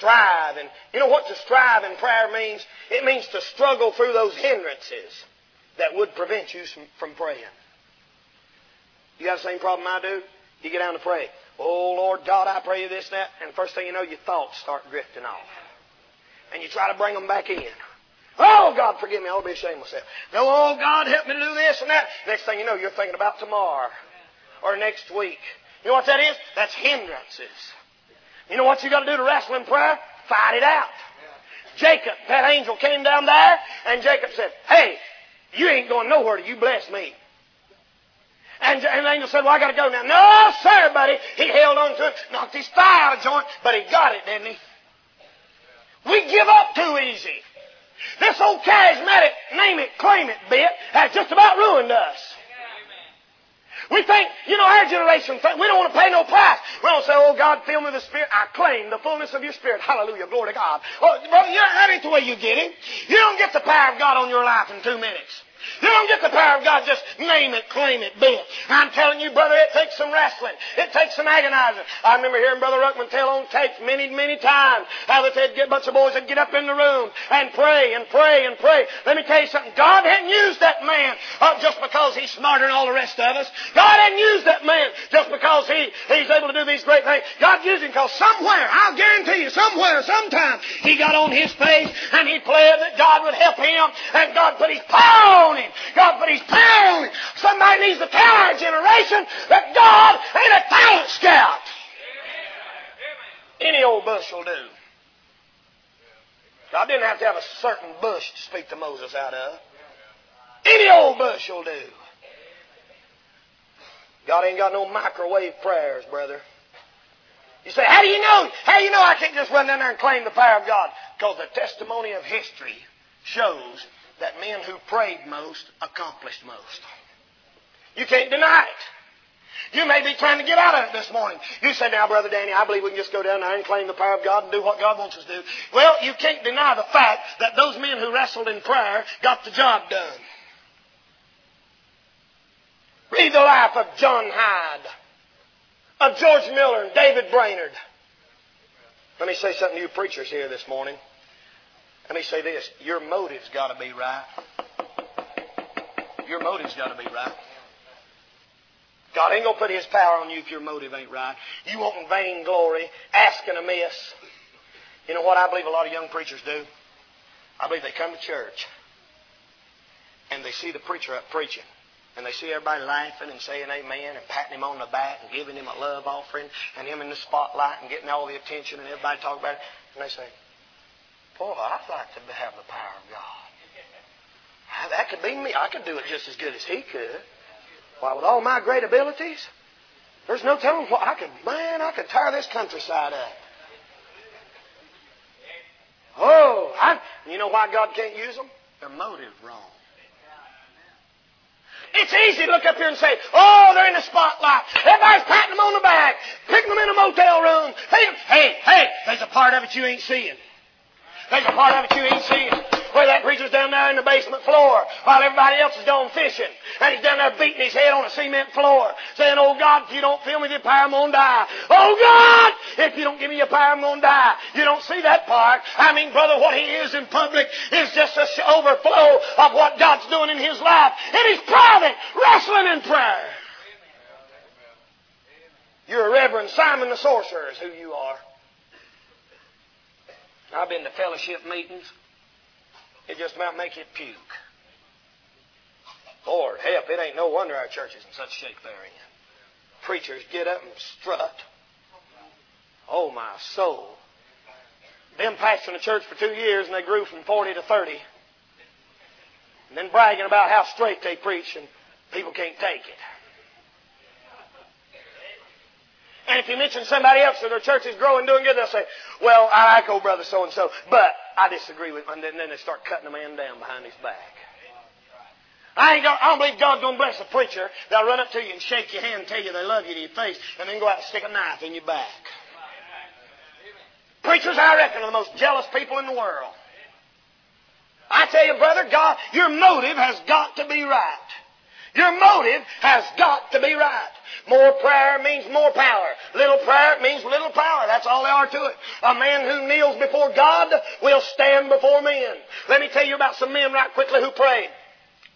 Strive. And you know what to strive in prayer means? It means to struggle through those hindrances. that would prevent you from praying. You got the same problem I do? You get down to pray. Oh, Lord God, I pray you this and that. And the first thing you know, your thoughts start drifting off. And you try to bring them back in. Oh, God, forgive me. I'll be ashamed of myself. No, oh, God, help me to do this and that. Next thing you know, you're thinking about tomorrow or next week. You know what that is? That's hindrances. You know what you got to do to wrestle in prayer? Fight it out. Jacob, that angel came down there, and Jacob said, hey, you ain't going nowhere till you bless me. And the angel said, well, I got to go now. No, sir, buddy. He held on to it, knocked his thigh out of joint, but he got it, didn't he? We give up too easy. This old charismatic name it, claim it bit has just about ruined us. We think, our generation, we don't want to pay no price. We don't say, oh, God, fill me with the Spirit. I claim the fullness of your Spirit. Hallelujah, glory to God. Well, that ain't the way you get it. You don't get the power of God on your life in 2 minutes. You don't get the power of God just name it, claim it, be it. I'm telling you, brother, it takes some wrestling. It takes some agonizing. I remember hearing Brother Ruckman tell on tapes many, many times how that they'd get a bunch of boys that get up in the room and pray and pray and pray. Let me tell you something. God hadn't used that man just because he's smarter than all the rest of us. God hadn't used that man just because he's able to do these great things. God used him because somewhere, I'll guarantee you, somewhere, sometime, he got on his face and he pled that God would help him, and God put his power on him. God put his power on him. Somebody needs to tell our generation that God ain't a talent scout. Any old bush will do. God didn't have to have a certain bush to speak to Moses out of. Any old bush will do. God ain't got no microwave prayers, brother. You say, how do you know? How do you know I can't just run down there and claim the power of God? Because the testimony of history shows that men who prayed most accomplished most. You can't deny it. You may be trying to get out of it this morning. You say, now, Brother Danny, I believe we can just go down there and claim the power of God and do what God wants us to do. Well, you can't deny the fact that those men who wrestled in prayer got the job done. Read the life of John Hyde, of George Miller and David Brainerd. Let me say something to you preachers here this morning. Let me say this. Your motive's got to be right. Your motive's got to be right. God ain't going to put His power on you if your motive ain't right. You want vain glory, asking amiss. You know what I believe a lot of young preachers do? I believe they come to church and they see the preacher up preaching. And they see everybody laughing and saying amen and patting him on the back and giving him a love offering and him in the spotlight and getting all the attention and everybody talking about it. And they say, boy, I'd like to have the power of God. That could be me. I could do it just as good as he could. Why, with all my great abilities, there's no telling what I could tear this countryside up. Oh, you know why God can't use them? Their motive's wrong. It's easy to look up here and say, oh, they're in the spotlight. Everybody's patting them on the back, picking them in a motel room. Hey, there's a part of it you ain't seeing. There's a part of it you ain't seeing. Where that preacher's down there in the basement floor while everybody else is going fishing. And he's down there beating his head on a cement floor saying, oh, God, if you don't fill me with your power, I'm going to die. Oh, God, if you don't give me your power, I'm going to die. You don't see that part. I mean, brother, what he is in public is just an overflow of what God's doing in his life. It is private, wrestling in prayer. You're a Reverend Simon the Sorcerer is who you are. I've been to fellowship meetings. It just about make you puke. Lord help, it ain't no wonder our church is in such shape they're in. Preachers get up and strut. Oh, my soul. Them pastoring the church for 2 years and they grew from 40 to 30. And then bragging about how straight they preach and people can't take it. And if you mention somebody else that their church is growing, doing good, they'll say, well, I like old brother so-and-so, but I disagree with him. And then they start cutting the man down behind his back. I don't believe God's going to bless a preacher. They'll run up to you and shake your hand and tell you they love you to your face and then go out and stick a knife in your back. Preachers, I reckon, are the most jealous people in the world. I tell you, brother, God, your motive has got to be right. Your motive has got to be right. More prayer means more power. Little prayer means little power. That's all there are to it. A man who kneels before God will stand before men. Let me tell you about some men right quickly who prayed.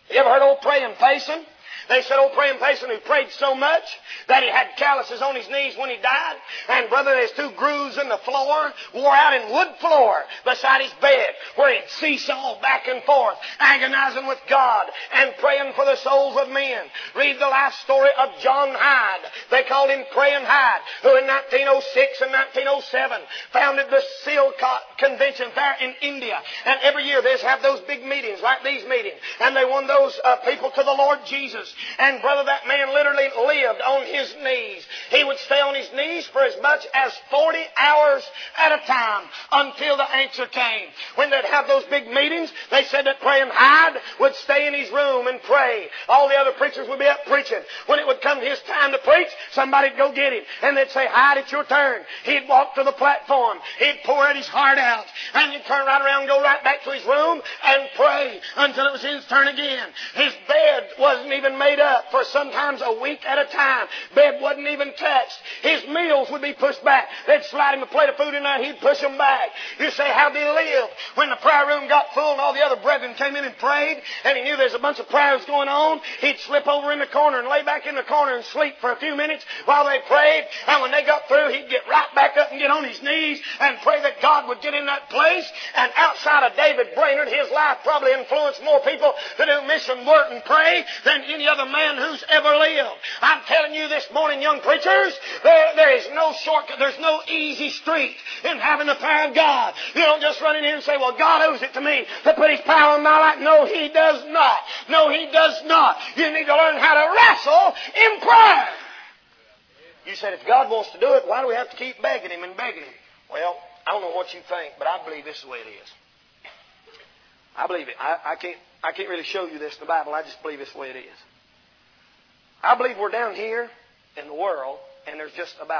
You ever heard old Praying Payson? They said old Praying Payson who prayed so much that he had calluses on his knees when he died. And brother, there's 2 grooves in the floor, wore out in wood floor beside his bed, where he'd seesaw back and forth, agonizing with God and praying for the souls of men. Read the life story of John Hyde. They called him Praying Hyde, who in 1906 and 1907 founded the Silcott Convention there in India. And every year they have those big meetings like these meetings. And they won those people to the Lord Jesus. And brother, that man literally lived on his knees. He would stay on his knees for as much as 40 hours at a time until the answer came. When they'd have those big meetings, they said that Praying Hyde would stay in his room and pray. All the other preachers would be up preaching. When it would come his time to preach, somebody'd go get him. And they'd say, Hyde, it's your turn. He'd walk to the platform. He'd pour out his heart out. And he'd turn right around and go right back to his room and pray until it was his turn again. His bed wasn't even made up for sometimes a week at a time. Bed wasn't even touched. His meals would be pushed back. They'd slide him a plate of food in there. He'd push them back. You say, how'd he live? When the prayer room got full and all the other brethren came in and prayed, and he knew there's a bunch of prayers going on, he'd slip over in the corner and lay back in the corner and sleep for a few minutes while they prayed. And when they got through, he'd get right back up and get on his knees and pray that God would get in that place. And outside of David Brainerd, his life probably influenced more people to do mission work and pray than any other man who's ever lived. I'm telling you this morning, young preachers, there is no shortcut. There's no easy street in having the power of God. You don't just run in here and say, well, God owes it to me to put His power in my life. No, He does not. No, He does not. You need to learn how to wrestle in prayer. You said, if God wants to do it, why do we have to keep begging Him and begging Him? Well, I don't know what you think, but I believe this is the way it is. I believe it. I can't really show you this in the Bible. I just believe it's the way it is. I believe we're down here in the world, and there's just about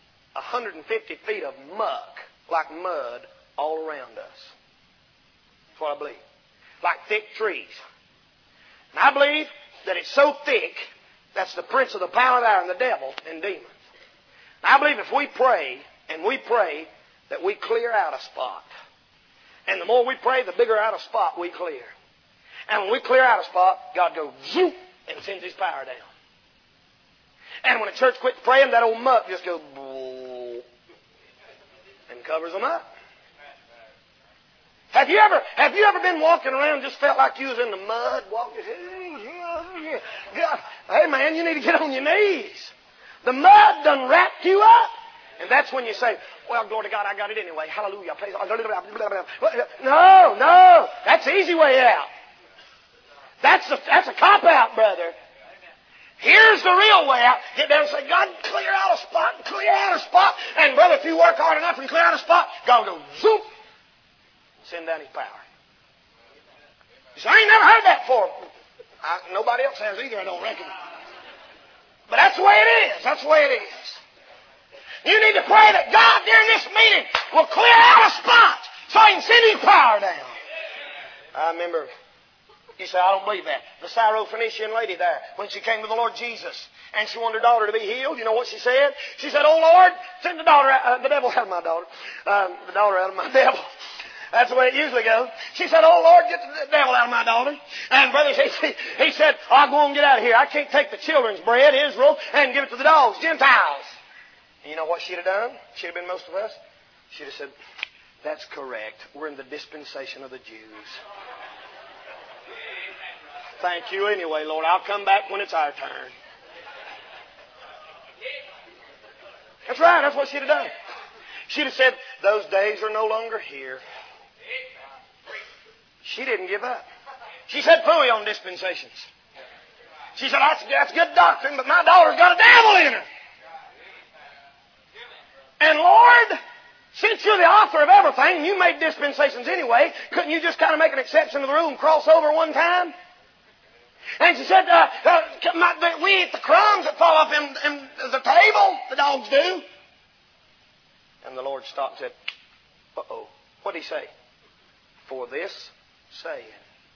150 feet of muck, like mud, all around us. That's what I believe. Like thick trees. And I believe that it's so thick, that's the prince of the power of the air and the devil and demons. And I believe if we pray, and we pray, that we clear out a spot. And the more we pray, the bigger out a spot we clear. And when we clear out a spot, God goes zoop and sends His power down. And when a church quits praying, that old muck just goes and covers them up. Have you ever been walking around and just felt like you was in the mud? Hey man, you need to get on your knees. The mud done wrapped you up. And that's when you say, well, glory to God, I got it anyway. Hallelujah. Praise God. No. That's the easy way out. That's a cop-out, brother. Here's the real way out. Get down and say, God, clear out a spot, clear out a spot. And brother, if you work hard enough and clear out a spot, God will go zoop, send down His power. You say, I ain't never heard that before. Nobody else has either, I don't reckon. But that's the way it is. That's the way it is. You need to pray that God, during this meeting, will clear out a spot so He can send His power down. I remember, you say, I don't believe that. The Syrophoenician lady there, when she came to the Lord Jesus, and she wanted her daughter to be healed, you know what she said? She said, oh Lord, send the devil out of my daughter. The daughter out of my devil. That's the way it usually goes. She said, oh Lord, get the devil out of my daughter. And brother, he said, I'll go and get out of here. I can't take the children's bread, Israel, and give it to the dogs, Gentiles. And you know what she'd have done? She'd have been most of us. She'd have said, that's correct. We're in the dispensation of the Jews. Thank you anyway, Lord. I'll come back when it's our turn. That's right. That's what she'd have done. She'd have said, those days are no longer here. She didn't give up. She said, phooey on dispensations. She said, that's good doctrine, but my daughter's got a devil in her. And Lord, since you're the author of everything, and you made dispensations anyway, couldn't you just kind of make an exception to the rule and cross over one time? And she said, we eat the crumbs that fall off in the table, the dogs do. And the Lord stopped and said, uh-oh, what did He say? For this saying.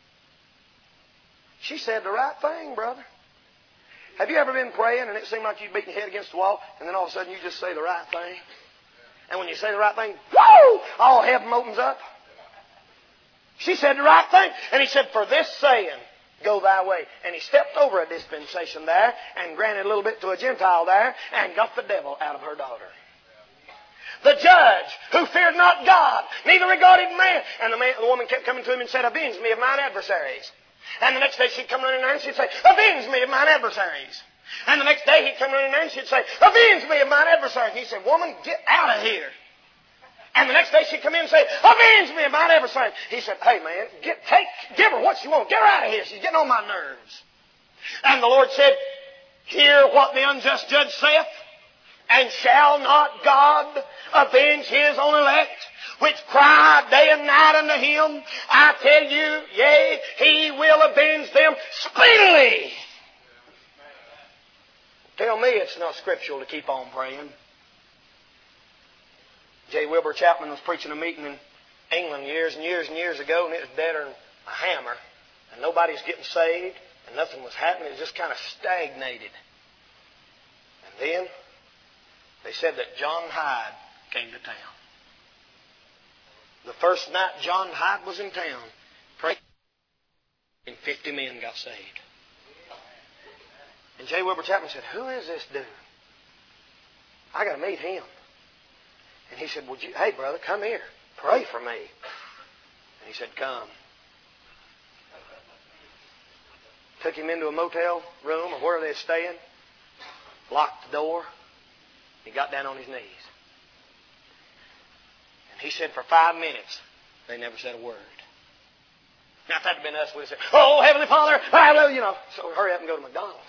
She said the right thing, brother. Have you ever been praying and it seemed like you'd beaten your head against the wall and then all of a sudden you just say the right thing? And when you say the right thing, whoo! All heaven opens up. She said the right thing. And He said, for this saying, Go thy way. And he stepped over a dispensation there and granted a little bit to a Gentile there and got the devil out of her daughter. The judge who feared not God, neither regarded man. And the woman kept coming to him and said, avenge me of mine adversaries. And the next day she'd come running there and she'd say, avenge me of mine adversaries. And the next day he'd come running there and she'd say, avenge me of mine adversaries. And he said, woman, get out of here. And the next day she'd come in and say, avenge me of mine adversaries. He said, hey man, give her what she wants. Get her out of here. She's getting on my nerves. And the Lord said, hear what the unjust judge saith. And shall not God avenge His own elect, which cry day and night unto Him? I tell you, yea, He will avenge them speedily. Tell me it's not scriptural to keep on praying. J. Wilbur Chapman was preaching a meeting in England years and years and years ago, and it was deader than a hammer. And nobody's getting saved, and nothing was happening. It just kind of stagnated. And then they said that John Hyde came to town. The first night John Hyde was in town, prayed, and 50 men got saved. And J. Wilbur Chapman said, who is this dude? I got to meet him. And he said, hey brother, come here. Pray for me. And he said, come. Took him into a motel room or where they were staying. Locked the door. He got down on his knees. And he said for 5 minutes, they never said a word. Now if that had been us, we'd have said, oh, Heavenly Father, hallelujah, so hurry up and go to McDonald's.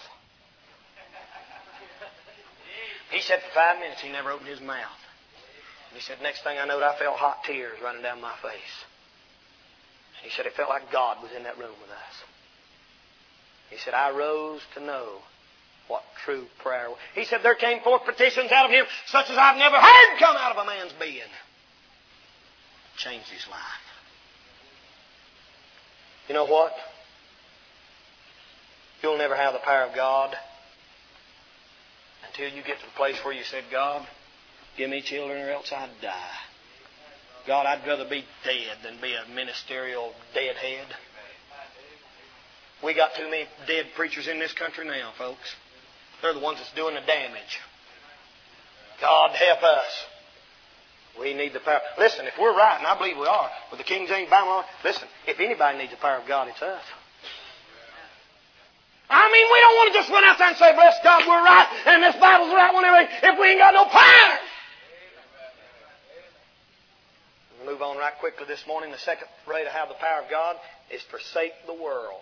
He said for 5 minutes he never opened his mouth. And he said, next thing I knowed, I felt hot tears running down my face. And he said, it felt like God was in that room with us. He said, I rose to know what true prayer was. He said, there came forth petitions out of him such as I've never heard come out of a man's being. Changed his life. You know what? You'll never have the power of God until you get to the place where you said, God, give me children or else I'd die. God, I'd rather be dead than be a ministerial deadhead. We got too many dead preachers in this country now, folks. They're the ones that's doing the damage. God help us. We need the power. Listen, if we're right, and I believe we are, with the King James Bible, listen, if anybody needs the power of God, it's us. I mean, we don't want to just run out there and say, bless God, we're right, and this Bible's the right one, if we ain't got no power. We'll move on right quickly this morning. The second way to have the power of God is forsake the world.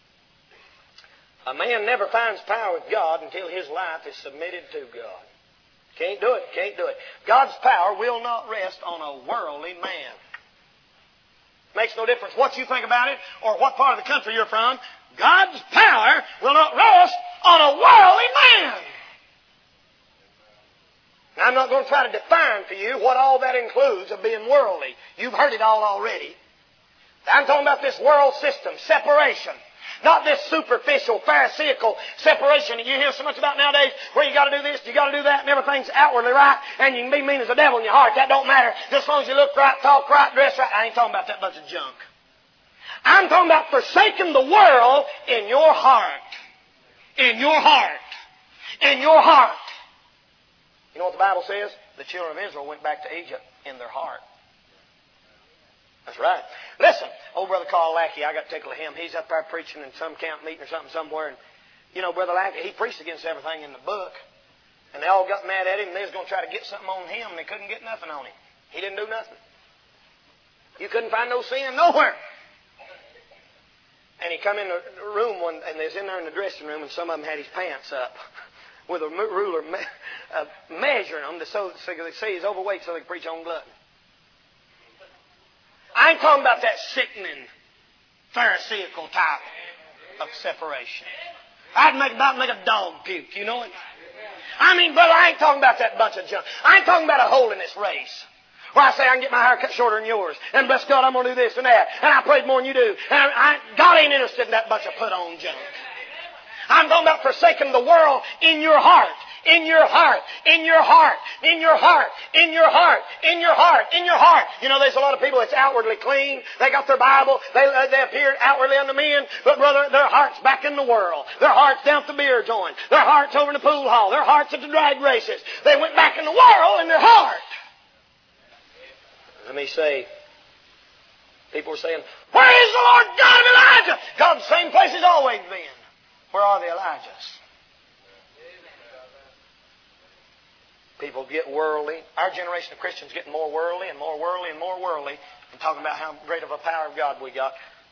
A man never finds power with God until his life is submitted to God. Can't do it. Can't do it. God's power will not rest on a worldly man. Makes no difference what you think about it or what part of the country you're from. God's power will not rest on a worldly man. Now, I'm not going to try to define for you what all that includes of being worldly. You've heard it all already. I'm talking about this world system, separation. Not this superficial, pharisaical separation that you hear so much about nowadays, where you got to do this, you got to do that, and everything's outwardly right, and you can be mean as the devil in your heart. That don't matter. Just as long as you look right, talk right, dress right. I ain't talking about that bunch of junk. I'm talking about forsaking the world in your heart. In your heart. In your heart. You know what the Bible says? The children of Israel went back to Egypt in their heart. That's right. Listen, old Brother Carl Lackey, I got tickled of him. He's up there preaching in some camp meeting or something somewhere. And, you know, Brother Lackey, he preached against everything in the book. And they all got mad at him, and they was going to try to get something on him, and they couldn't get nothing on him. He didn't do nothing. You couldn't find no sin nowhere. And he come in the room, and they was in there in the dressing room, and some of them had his pants up with a ruler measuring them so they say he's overweight so they can preach on gluttony. I ain't talking about that sickening, pharisaical type of separation. I'd make a dog puke, you know it? I mean, brother, I ain't talking about that bunch of junk. I ain't talking about a holiness race. Where I say I can get my hair cut shorter than yours. And bless God, I'm going to do this and that. And I prayed more than you do. And God ain't interested in that bunch of put-on junk. I'm talking about forsaking the world in your heart. in your heart, in your heart, in your heart, in your heart, in your heart, in your heart. You know, there's a lot of people that's outwardly clean. They got their Bible. They appear outwardly unto men. But brother, their heart's back in the world. Their heart's down at the beer joint. Their heart's over in the pool hall. Their heart's at the drag races. They went back in the world in their heart. Let me say, people are saying, where is the Lord God of Elijah? God's the same place He's always been. Where are the Elijahs? People get worldly. Our generation of Christians getting more worldly and more worldly and more worldly and talking about how great of a power of God we got.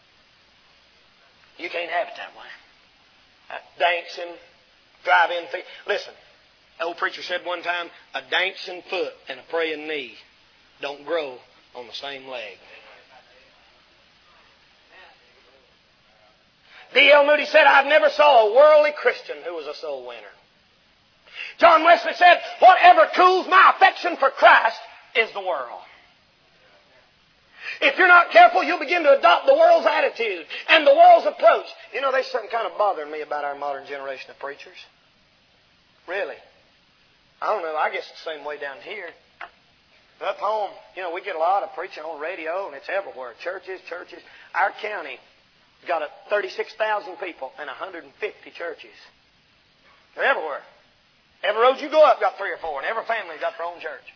You can't have it that way. Dancing, drive-in feet. Listen, the old preacher said one time, a dancing foot and a praying knee don't grow on the same leg. D.L. Moody said, I've never saw a worldly Christian who was a soul winner. John Wesley said, whatever cools my affection for Christ is the world. If you're not careful, you'll begin to adopt the world's attitude and the world's approach. You know, there's something kind of bothering me about our modern generation of preachers. Really. I don't know, I guess it's the same way down here. Up home, you know, we get a lot of preaching on radio, and it's everywhere. Churches. Our county got 36,000 people and 150 churches. They're everywhere. Every road you go up got 3 or 4, and every family's got their own church.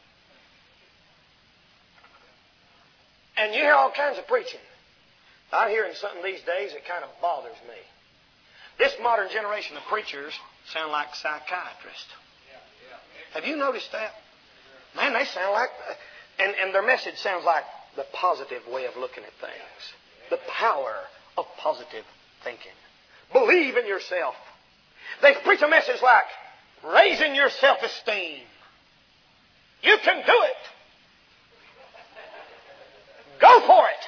And you hear all kinds of preaching. I'm hearing something these days that kind of bothers me. This modern generation of preachers sound like psychiatrists. Have you noticed that? Man, they sound like... And their message sounds like the positive way of looking at things. The power of positive thinking. Believe in yourself. They preach a message like raising your self-esteem. You can do it. Go for it.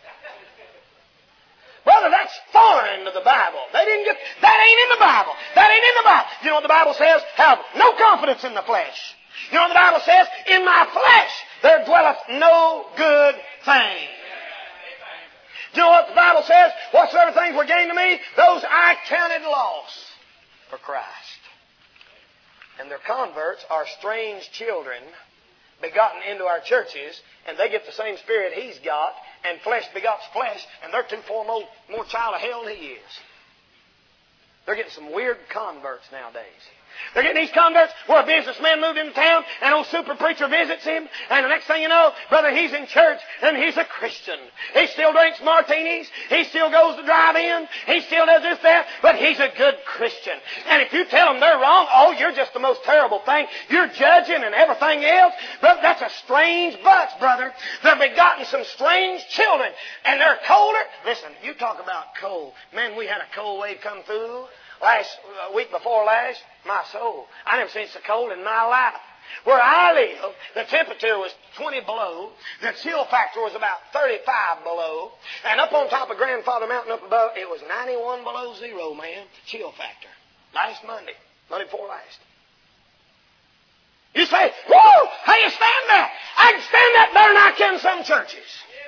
Brother, that's foreign to the Bible. That ain't in the Bible. That ain't in the Bible. You know what the Bible says? Have no confidence in the flesh. You know what the Bible says? In my flesh there dwelleth no good thing. Do you know what the Bible says? Whatsoever things were gained to me, those I counted loss for Christ. And their converts are strange children begotten into our churches, and they get the same spirit he's got, and flesh begots flesh, and they're 2-4 more child of hell than he is. They're getting some weird converts nowadays. They're getting these converts where a businessman moved into town and old super preacher visits him, and the next thing you know, brother, he's in church and he's a Christian. He still drinks martinis. He still goes to drive-in. He still does this, that, but he's a good Christian. And if you tell them they're wrong, oh, you're just the most terrible thing. You're judging and everything else. But that's a strange bunch, brother. They're begotten some strange children, and they're colder. Listen, you talk about cold. Man, we had a cold wave come through. Week before last, my soul, I never seen so cold in my life. Where I live, the temperature was 20 below. The chill factor was about 35 below. And up on top of Grandfather Mountain up above, it was 91 below zero, man. Chill factor. Last Monday before last. You say, whoa, how you stand that? I can stand that better than I can in some churches.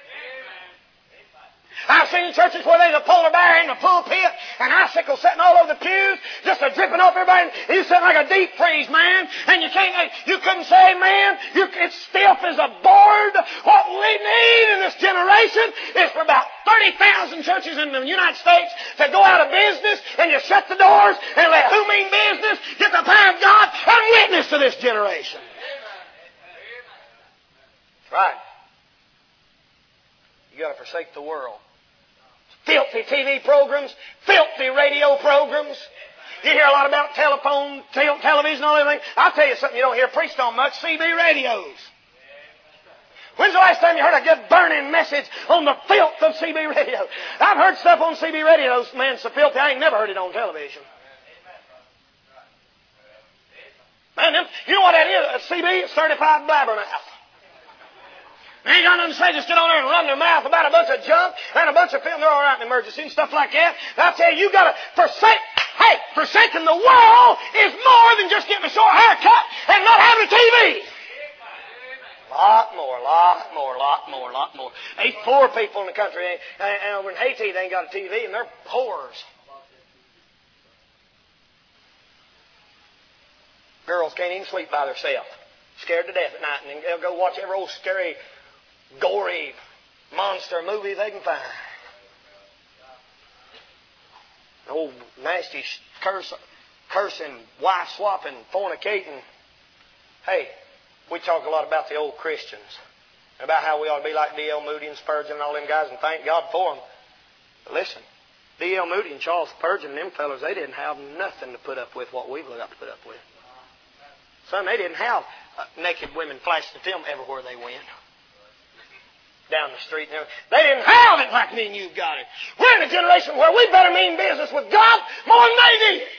I've seen churches where there's a polar bear in the pulpit and icicles sitting all over the pews, just a dripping off everybody. You sitting like a deep freeze, man, and you couldn't say, man, it's stiff as a board. What we need in this generation is for about 30,000 churches in the United States to go out of business, and you shut the doors and let who mean business get the power of God and witness to this generation. That's right. You got to forsake the world. Filthy TV programs, filthy radio programs. You hear a lot about television and all everything. I'll tell you something you don't hear preached on much, CB radios. When's the last time you heard a good burning message on the filth of CB radio? I've heard stuff on CB radios, man, so filthy, I ain't never heard it on television. Man, you know what that is? A CB is certified blabbermouth. They ain't got nothing to say, just get on there and run their mouth about a bunch of junk and a bunch of film. They're all right in emergency and stuff like that. And I tell you got to forsaking the world is more than just getting a short haircut and not having a TV. Lot more. There's poor people in the country, and over in Haiti they ain't got a TV, and they're whores. Girls can't even sleep by themselves. Scared to death at night. And they'll go watch every old scary, gory monster movie they can find. Old nasty cursing, wife swapping, fornicating. Hey, we talk a lot about the old Christians. About how we ought to be like D.L. Moody and Spurgeon and all them guys, and thank God for them. But listen, D.L. Moody and Charles Spurgeon and them fellas, they didn't have nothing to put up with what we've got to put up with. Son, they didn't have naked women flashing the film everywhere they went. Down the street and everything. They didn't have it like me and you've got it. We're in a generation where we better mean business with God more than they did.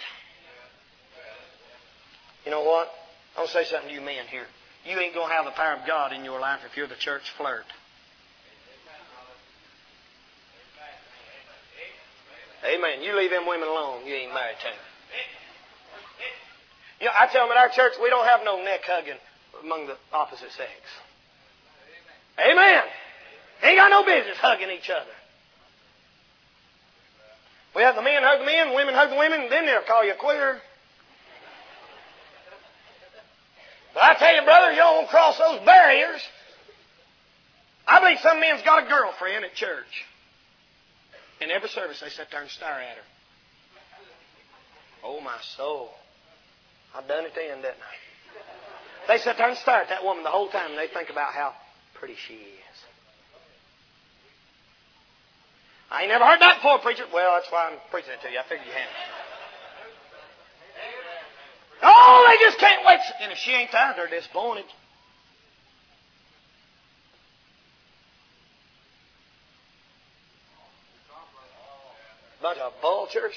You know what? I'll say something to you men here. You ain't going to have the power of God in your life if you're the church flirt. Amen. You leave them women alone. You ain't married to them. You know, I tell them at our church, we don't have no neck hugging among the opposite sex. Amen. Ain't got no business hugging each other. We have the men hug the men, women hug the women, and then they'll call you a queer. But I tell you, brother, you don't want to cross those barriers. I believe some men's got a girlfriend at church. In every service, they sit there and stare at her. Oh, my soul. I've done it then, didn't I? They sit there and stare at that woman the whole time, and they think about how pretty she is. I ain't never heard that before, preacher. Well, that's why I'm preaching it to you. I figured you hadn't. Oh, they just can't wait. And if she ain't there, they're disappointed. Bunch of vultures.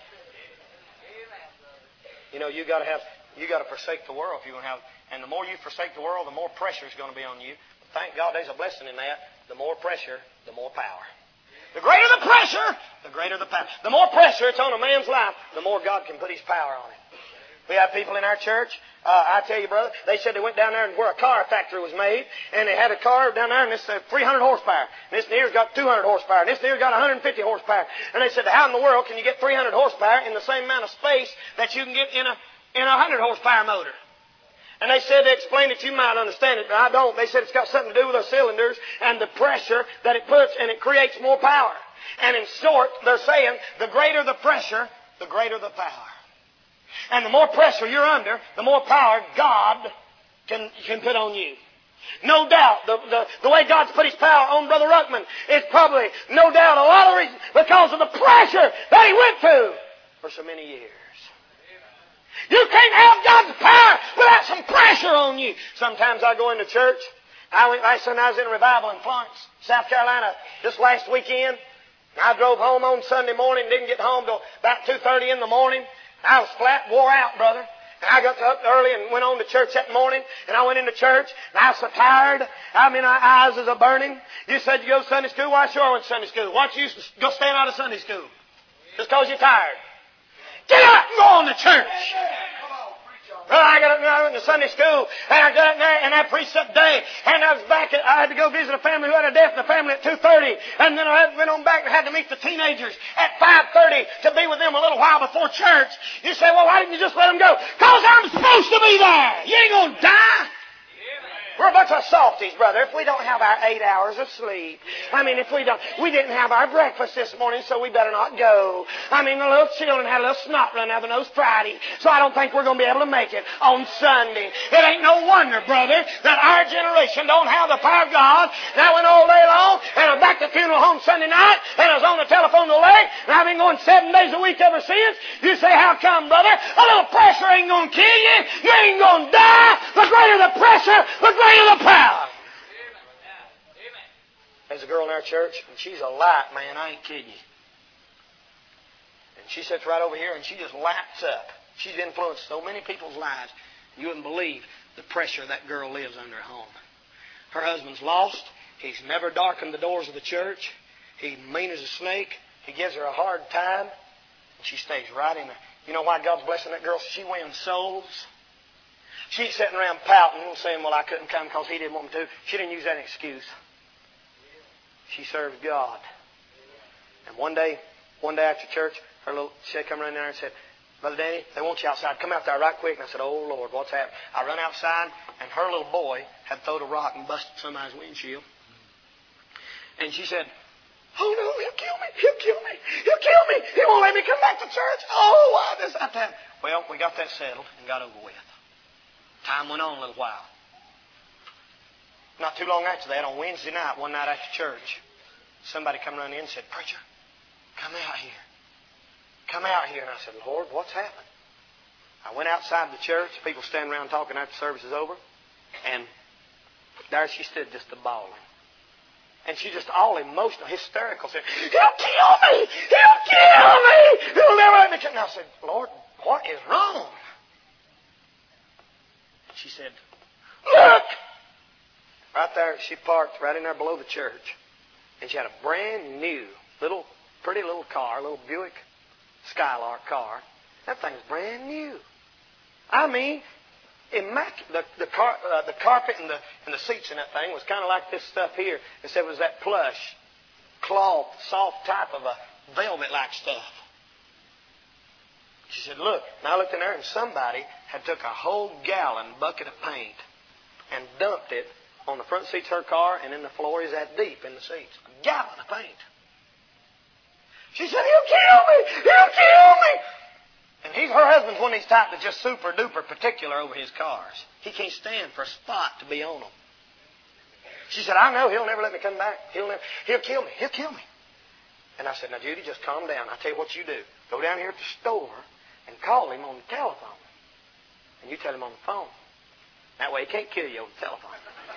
You know, you got to forsake the world if you're going to have. And the more you forsake the world, the more pressure is going to be on you. But thank God, there's a blessing in that. The more pressure, the more power. The greater the pressure, the greater the power. The more pressure it's on a man's life, the more God can put His power on it. We have people in our church, I tell you, brother, they said they went down there and where a car factory was made, and they had a car down there, and this 300 horsepower. And this near's got 200 horsepower, and this near's got 150 horsepower. And they said, how in the world can you get 300 horsepower in the same amount of space that you can get in a 100 horsepower motor? And they said, they explained it, you might understand it, but I don't. They said it's got something to do with the cylinders and the pressure that it puts, and it creates more power. And in short, they're saying, the greater the pressure, the greater the power. And the more pressure you're under, the more power God can put on you. No doubt, the way God's put His power on Brother Ruckman is probably, no doubt, a lot of reasons because of the pressure that he went through for so many years. You can't have God's power without some pressure on you. Sometimes I go into church. Last Sunday I was in a revival in Florence, South Carolina, just last weekend. I drove home on Sunday morning, didn't get home till about 2:30 in the morning. I was flat, wore out, brother. And I got up early and went on to church that morning. And I went into church. And I was so tired. I mean, my eyes was a-burning. You said you go to Sunday school? Why, sure I went to Sunday school. Why don't you go stand out of Sunday school? Just because you're tired. Get up and go on to church. Well, I got up and I went to Sunday school, and I got in there, and I preached that day, and I was back. I had to go visit a family who had a death in the family at 2:30, and then I went on back and had to meet the teenagers at 5:30 to be with them a little while before church. You say, well, why didn't you just let them go? Because I'm supposed to be there. You ain't going to die. We're a bunch of softies, brother, if we don't have our 8 hours of sleep. I mean, if we didn't have our breakfast this morning, so we better not go. I mean, the little children had a little snot run out of their nose Friday, so I don't think we're going to be able to make it on Sunday. It ain't no wonder, brother, that our generation don't have the power of God. And I went all day long, and I'm back to funeral home Sunday night, and I was on the telephone till late, and I've been going 7 days a week ever since. You say, how come, brother? A little pressure ain't going to kill you. You ain't going to die. The greater the pressure, the greater the power. There's a girl in our church, and she's a light, man. I ain't kidding you. And she sits right over here, and she just lights up. She's influenced so many people's lives. You wouldn't believe the pressure that girl lives under at home. Her husband's lost. He's never darkened the doors of the church. He's mean as a snake. He gives her a hard time. And she stays right in there. You know why God's blessing that girl? She wins souls. She's sitting around pouting and saying, well, I couldn't come because he didn't want me to. She didn't use that excuse. She served God. And one day after church, she come running there and said, Brother Danny, they want you outside. Come out there right quick. And I said, oh, Lord, what's happening? I run outside, and her little boy had thrown a rock and busted somebody's windshield. And she said, oh, no, he'll kill me. He'll kill me. He'll kill me. He won't let me come back to church. Oh, why this, that? Well, we got that settled and got over with. Time went on a little while. Not too long after that, on Wednesday night, one night after church, somebody come running in and said, preacher, come out here. Come out here. And I said, Lord, what's happened? I went outside the church. People standing around talking after the service is over. And there she stood just a-bawling. And she just all emotional, hysterical, said, he'll kill me! He'll kill me! He'll never let me come. And I said, Lord, what is wrong? She said, look! Right there, she parked right in there below the church. And she had a brand new, pretty little car, a little Buick Skylark car. That thing's brand new. I mean, immaculate. The carpet and the seats in that thing was kind of like this stuff here. Except it was that plush, cloth, soft type of a velvet-like stuff. She said, look. And I looked in there and somebody had took a whole gallon bucket of paint and dumped it on the front seats of her car and in the floor is that deep in the seats. A gallon of paint. She said, he'll kill me! He'll kill me! And her husband's one of these type that's just super duper particular over his cars. He can't stand for a spot to be on them. She said, I know he'll never let me come back. He'll kill me. He'll kill me. And I said, now Judy, just calm down. I'll tell you what you do. Go down here at the store and call him on the telephone. And you tell him on the phone. That way he can't kill you on the telephone.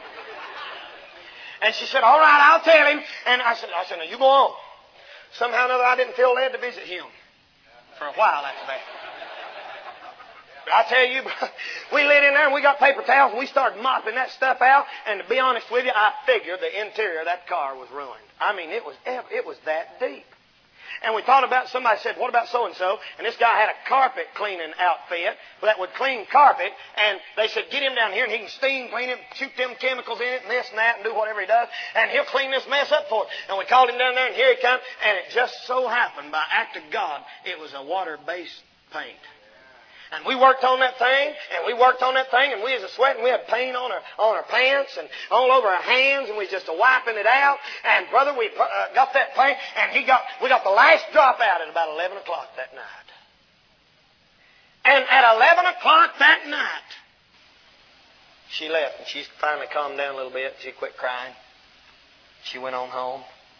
And she said, all right, I'll tell him. And I said, now you go on. Somehow or another, I didn't feel led to visit him for a while after that. But I tell you, we laid in there and we got paper towels and we started mopping that stuff out. And to be honest with you, I figured the interior of that car was ruined. I mean, it was that deep. And we thought about, somebody said, what about so-and-so? And this guy had a carpet cleaning outfit that would clean carpet. And they said, get him down here and he can steam clean it, shoot them chemicals in it and this and that and do whatever he does. And he'll clean this mess up for us. And we called him down there and here he comes. And it just so happened, by act of God, it was a water-based paint. And we worked on that thing, and we worked on that thing, and we was sweating. We had paint on our pants and all over our hands, and we just wiping it out. And brother, we got that paint, and we got the last drop out at about 11 o'clock that night. And at 11 o'clock that night, she left, and she finally calmed down a little bit. She quit crying. She went on home.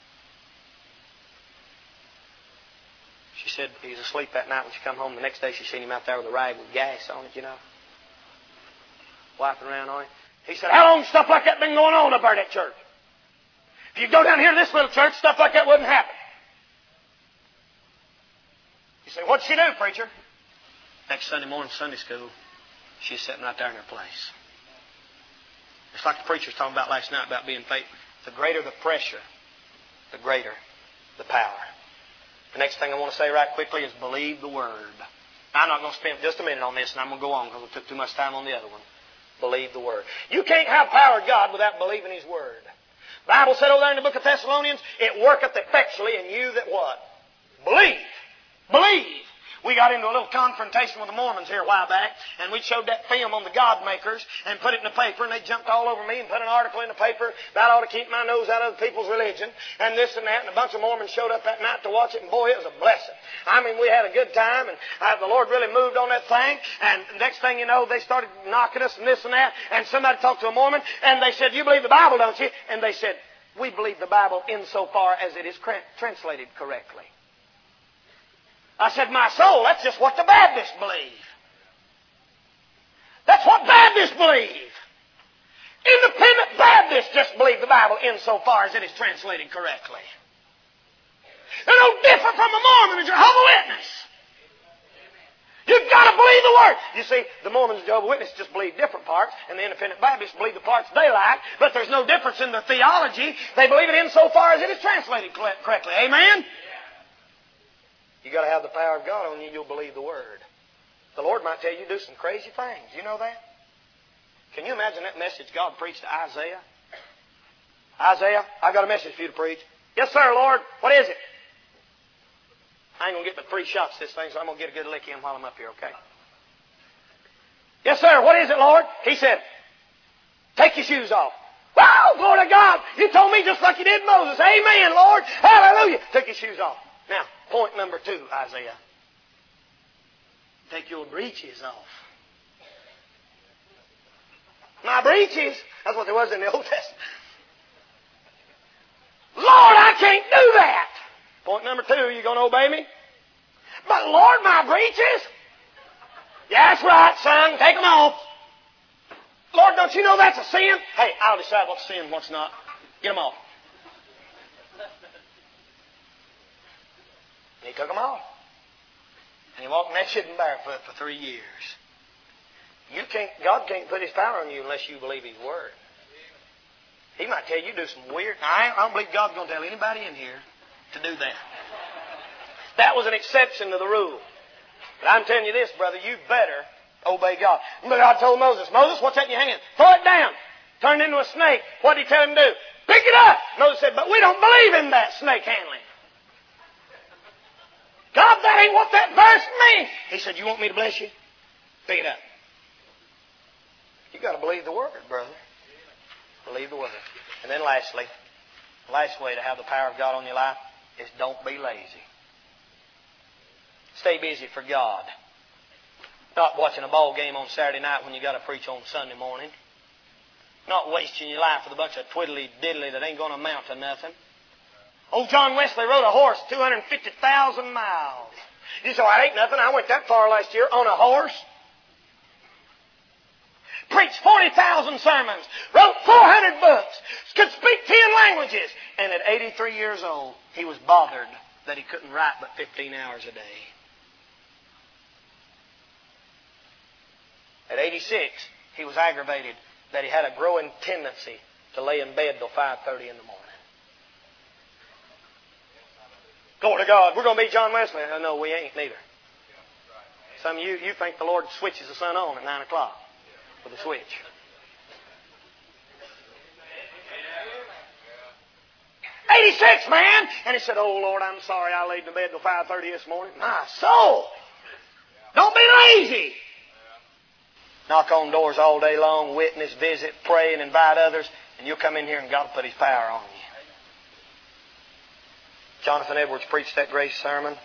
She said he was asleep that night when she come home. The next day she seen him out there with a rag with gas on it, wiping around on it. He said, how long has stuff like that been going on up there at that church? If you go down here to this little church, stuff like that wouldn't happen. You say, what'd she do, preacher? Next Sunday morning, Sunday school, she's sitting right there in her place. It's like the preacher was talking about last night about being faithful. The greater the pressure, the greater the power. The next thing I want to say right quickly is believe the Word. Now, I'm not going to spend just a minute on this, and I'm going to go on because we took too much time on the other one. Believe the Word. You can't have power of God without believing His Word. The Bible said over there in the book of Thessalonians, it worketh effectually in you that what? Believe. Believe. We got into a little confrontation with the Mormons here a while back, and we showed that film on the God Makers and put it in the paper, and they jumped all over me and put an article in the paper about I ought to keep my nose out of other people's religion and this and that, and a bunch of Mormons showed up that night to watch it, and boy, it was a blessing. I mean, we had a good time, and the Lord really moved on that thing, and next thing you know, they started knocking us and this and that, and somebody talked to a Mormon, and they said, you believe the Bible, don't you? And they said, we believe the Bible insofar as it is translated correctly. I said, my soul, that's just what the Baptists believe. That's what Baptists believe. Independent Baptists just believe the Bible insofar as it is translated correctly. They're no different from a Mormon and Jehovah's Witness. You've got to believe the Word. You see, the Mormons and Jehovah's Witnesses just believe different parts, and the Independent Baptists believe the parts they like, but there's no difference in the theology. They believe it insofar as it is translated correctly. Amen? You got to have the power of God on you, you'll believe the Word. The Lord might tell you to do some crazy things. You know that? Can you imagine that message God preached to Isaiah? Isaiah, I've got a message for you to preach. Yes, sir, Lord. What is it? I ain't going to get but 3 shots this thing, so I'm going to get a good lick in while I'm up here, okay? Yes, sir. What is it, Lord? He said, take your shoes off. Wow, glory to God. You told me just like you did Moses. Amen, Lord. Hallelujah. Took your shoes off. Now, point number 2, Isaiah. Take your breeches off. My breeches? That's what there was in the Old Testament. Lord, I can't do that. Point number 2, you going to obey me? But Lord, my breeches? Yeah, that's right, son. Take them off. Lord, don't you know that's a sin? Hey, I'll decide what's sin and what's not. Get them off. And he took them off. And he walked naked and barefoot for 3 years. God can't put His power on you unless you believe His Word. He might tell you to do some weird... I don't believe God's going to tell anybody in here to do that. That was an exception to the rule. But I'm telling you this, brother, you better obey God. But God told Moses, Moses, what's that in your hand? Throw it down. Turn it into a snake. What did He tell him to do? Pick it up. Moses said, but we don't believe in that snake handling. God, that ain't what that verse means. He said, you want me to bless you? Pick it up. You got to believe the Word, brother. Believe the Word. And then lastly, the last way to have the power of God on your life is don't be lazy. Stay busy for God. Not watching a ball game on Saturday night when you got to preach on Sunday morning. Not wasting your life with a bunch of twiddly-diddly that ain't going to amount to nothing. Old John Wesley rode a horse 250,000 miles. You say, well, that ain't nothing. I went that far last year on a horse. Preached 40,000 sermons. Wrote 400 books. Could speak 10 languages. And at 83 years old, he was bothered that he couldn't write but 15 hours a day. At 86, he was aggravated that he had a growing tendency to lay in bed till 5:30 in the morning. Glory to God. We're going to be John Wesley. No, we ain't neither. Some of you think the Lord switches the sun on at 9 o'clock with a switch. '86, man! And he said, oh, Lord, I'm sorry I laid in bed till 5:30 this morning. My soul! Don't be lazy! Knock on doors all day long, witness, visit, pray, and invite others, and you'll come in here and God will put His power on you. Jonathan Edwards preached that great sermon.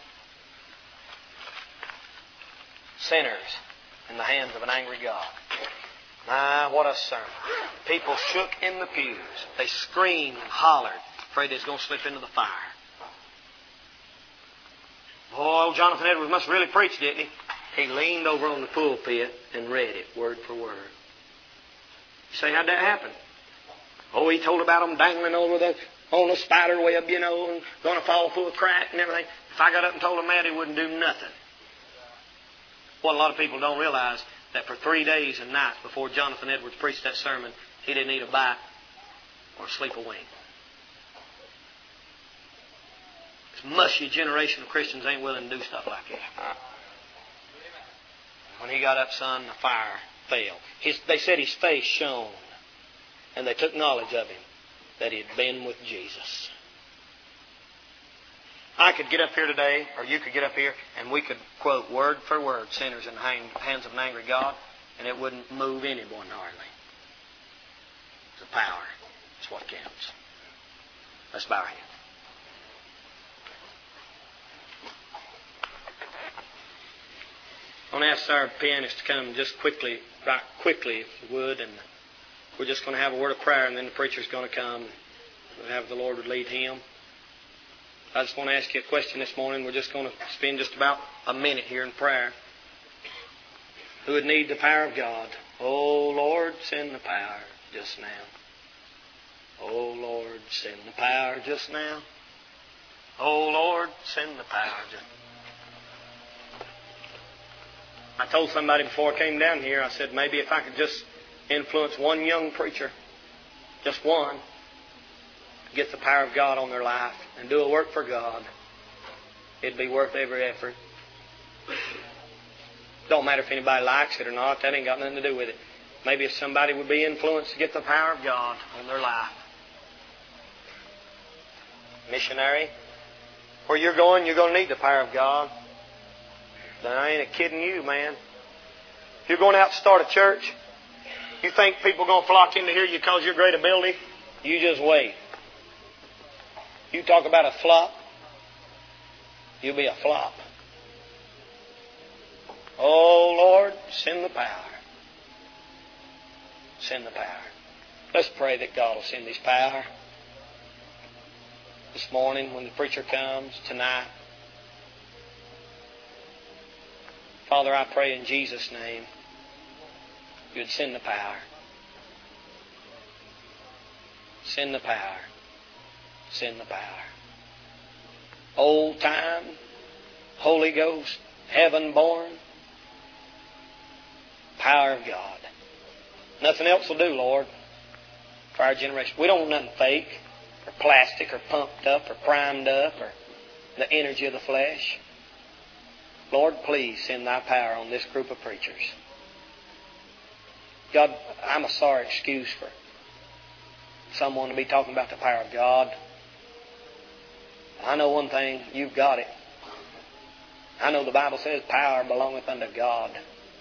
Sinners in the hands of an angry God. My, what a sermon. People shook in the pews. They screamed and hollered, afraid they was going to slip into the fire. Boy, old Jonathan Edwards must have really preached, didn't he? He leaned over on the pulpit and read it word for word. You say, how'd that happen? Oh, he told about them dangling over on the spider web, and going to fall through a crack and everything. If I got up and told him that, he wouldn't do nothing. What a lot of people don't realize, that for 3 days and nights before Jonathan Edwards preached that sermon, he didn't eat a bite or sleep a wink. This mushy generation of Christians ain't willing to do stuff like that. When he got up, son, the fire fell. They said his face shone, and they took knowledge of him, that he had been with Jesus. I could get up here today, or you could get up here, and we could quote word for word sinners in the hands of an angry God, and it wouldn't move anyone hardly. The power is what counts. Let's bow our heads. I want to ask our pianist to come just quickly, right quickly, if you would, and we're just going to have a word of prayer, and then the preacher's going to come and have the Lord would lead him. I just want to ask you a question this morning. We're just going to spend just about a minute here in prayer. Who would need the power of God? Oh, Lord, send the power just now. Oh, Lord, send the power just now. Oh, Lord, send the power just now. I told somebody before I came down here, I said, maybe if I could just influence one young preacher, just one, get the power of God on their life and do a work for God, it'd be worth every effort. Don't matter if anybody likes it or not. That ain't got nothing to do with it. Maybe if somebody would be influenced to get the power of God on their life. Missionary, Where you're going to need the power of God. I ain't kidding you, man. If you're going out to start a church, you think people are going to flock in to hear you because of your great ability? You just wait. You talk about a flop, you'll be a flop. Oh, Lord, send the power. Send the power. Let's pray that God will send His power. This morning when the preacher comes, tonight. Father, I pray in Jesus' name You'd send the power. Send the power. Send the power. Old time, Holy Ghost, heaven born, power of God. Nothing else will do, Lord, for our generation. We don't want nothing fake or plastic or pumped up or primed up or the energy of the flesh. Lord, please send Thy power on this group of preachers. God, I'm a sorry excuse for someone to be talking about the power of God. I know one thing, You've got it. I know the Bible says power belongeth unto God.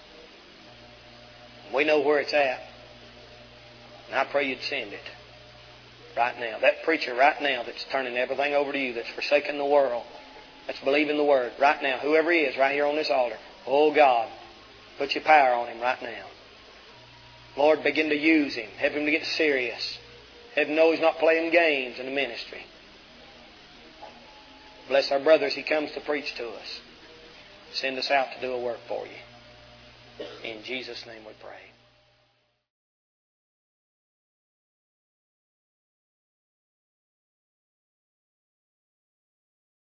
We know where it's at. And I pray You'd send it right now. That preacher right now that's turning everything over to You, that's forsaking the world, that's believing the Word right now, whoever he is right here on this altar. Oh God, put Your power on him right now. Lord, begin to use him. Help him to get serious. Help him know he's not playing games in the ministry. Bless our brother as he comes to preach to us. Send us out to do a work for You. In Jesus' name we pray.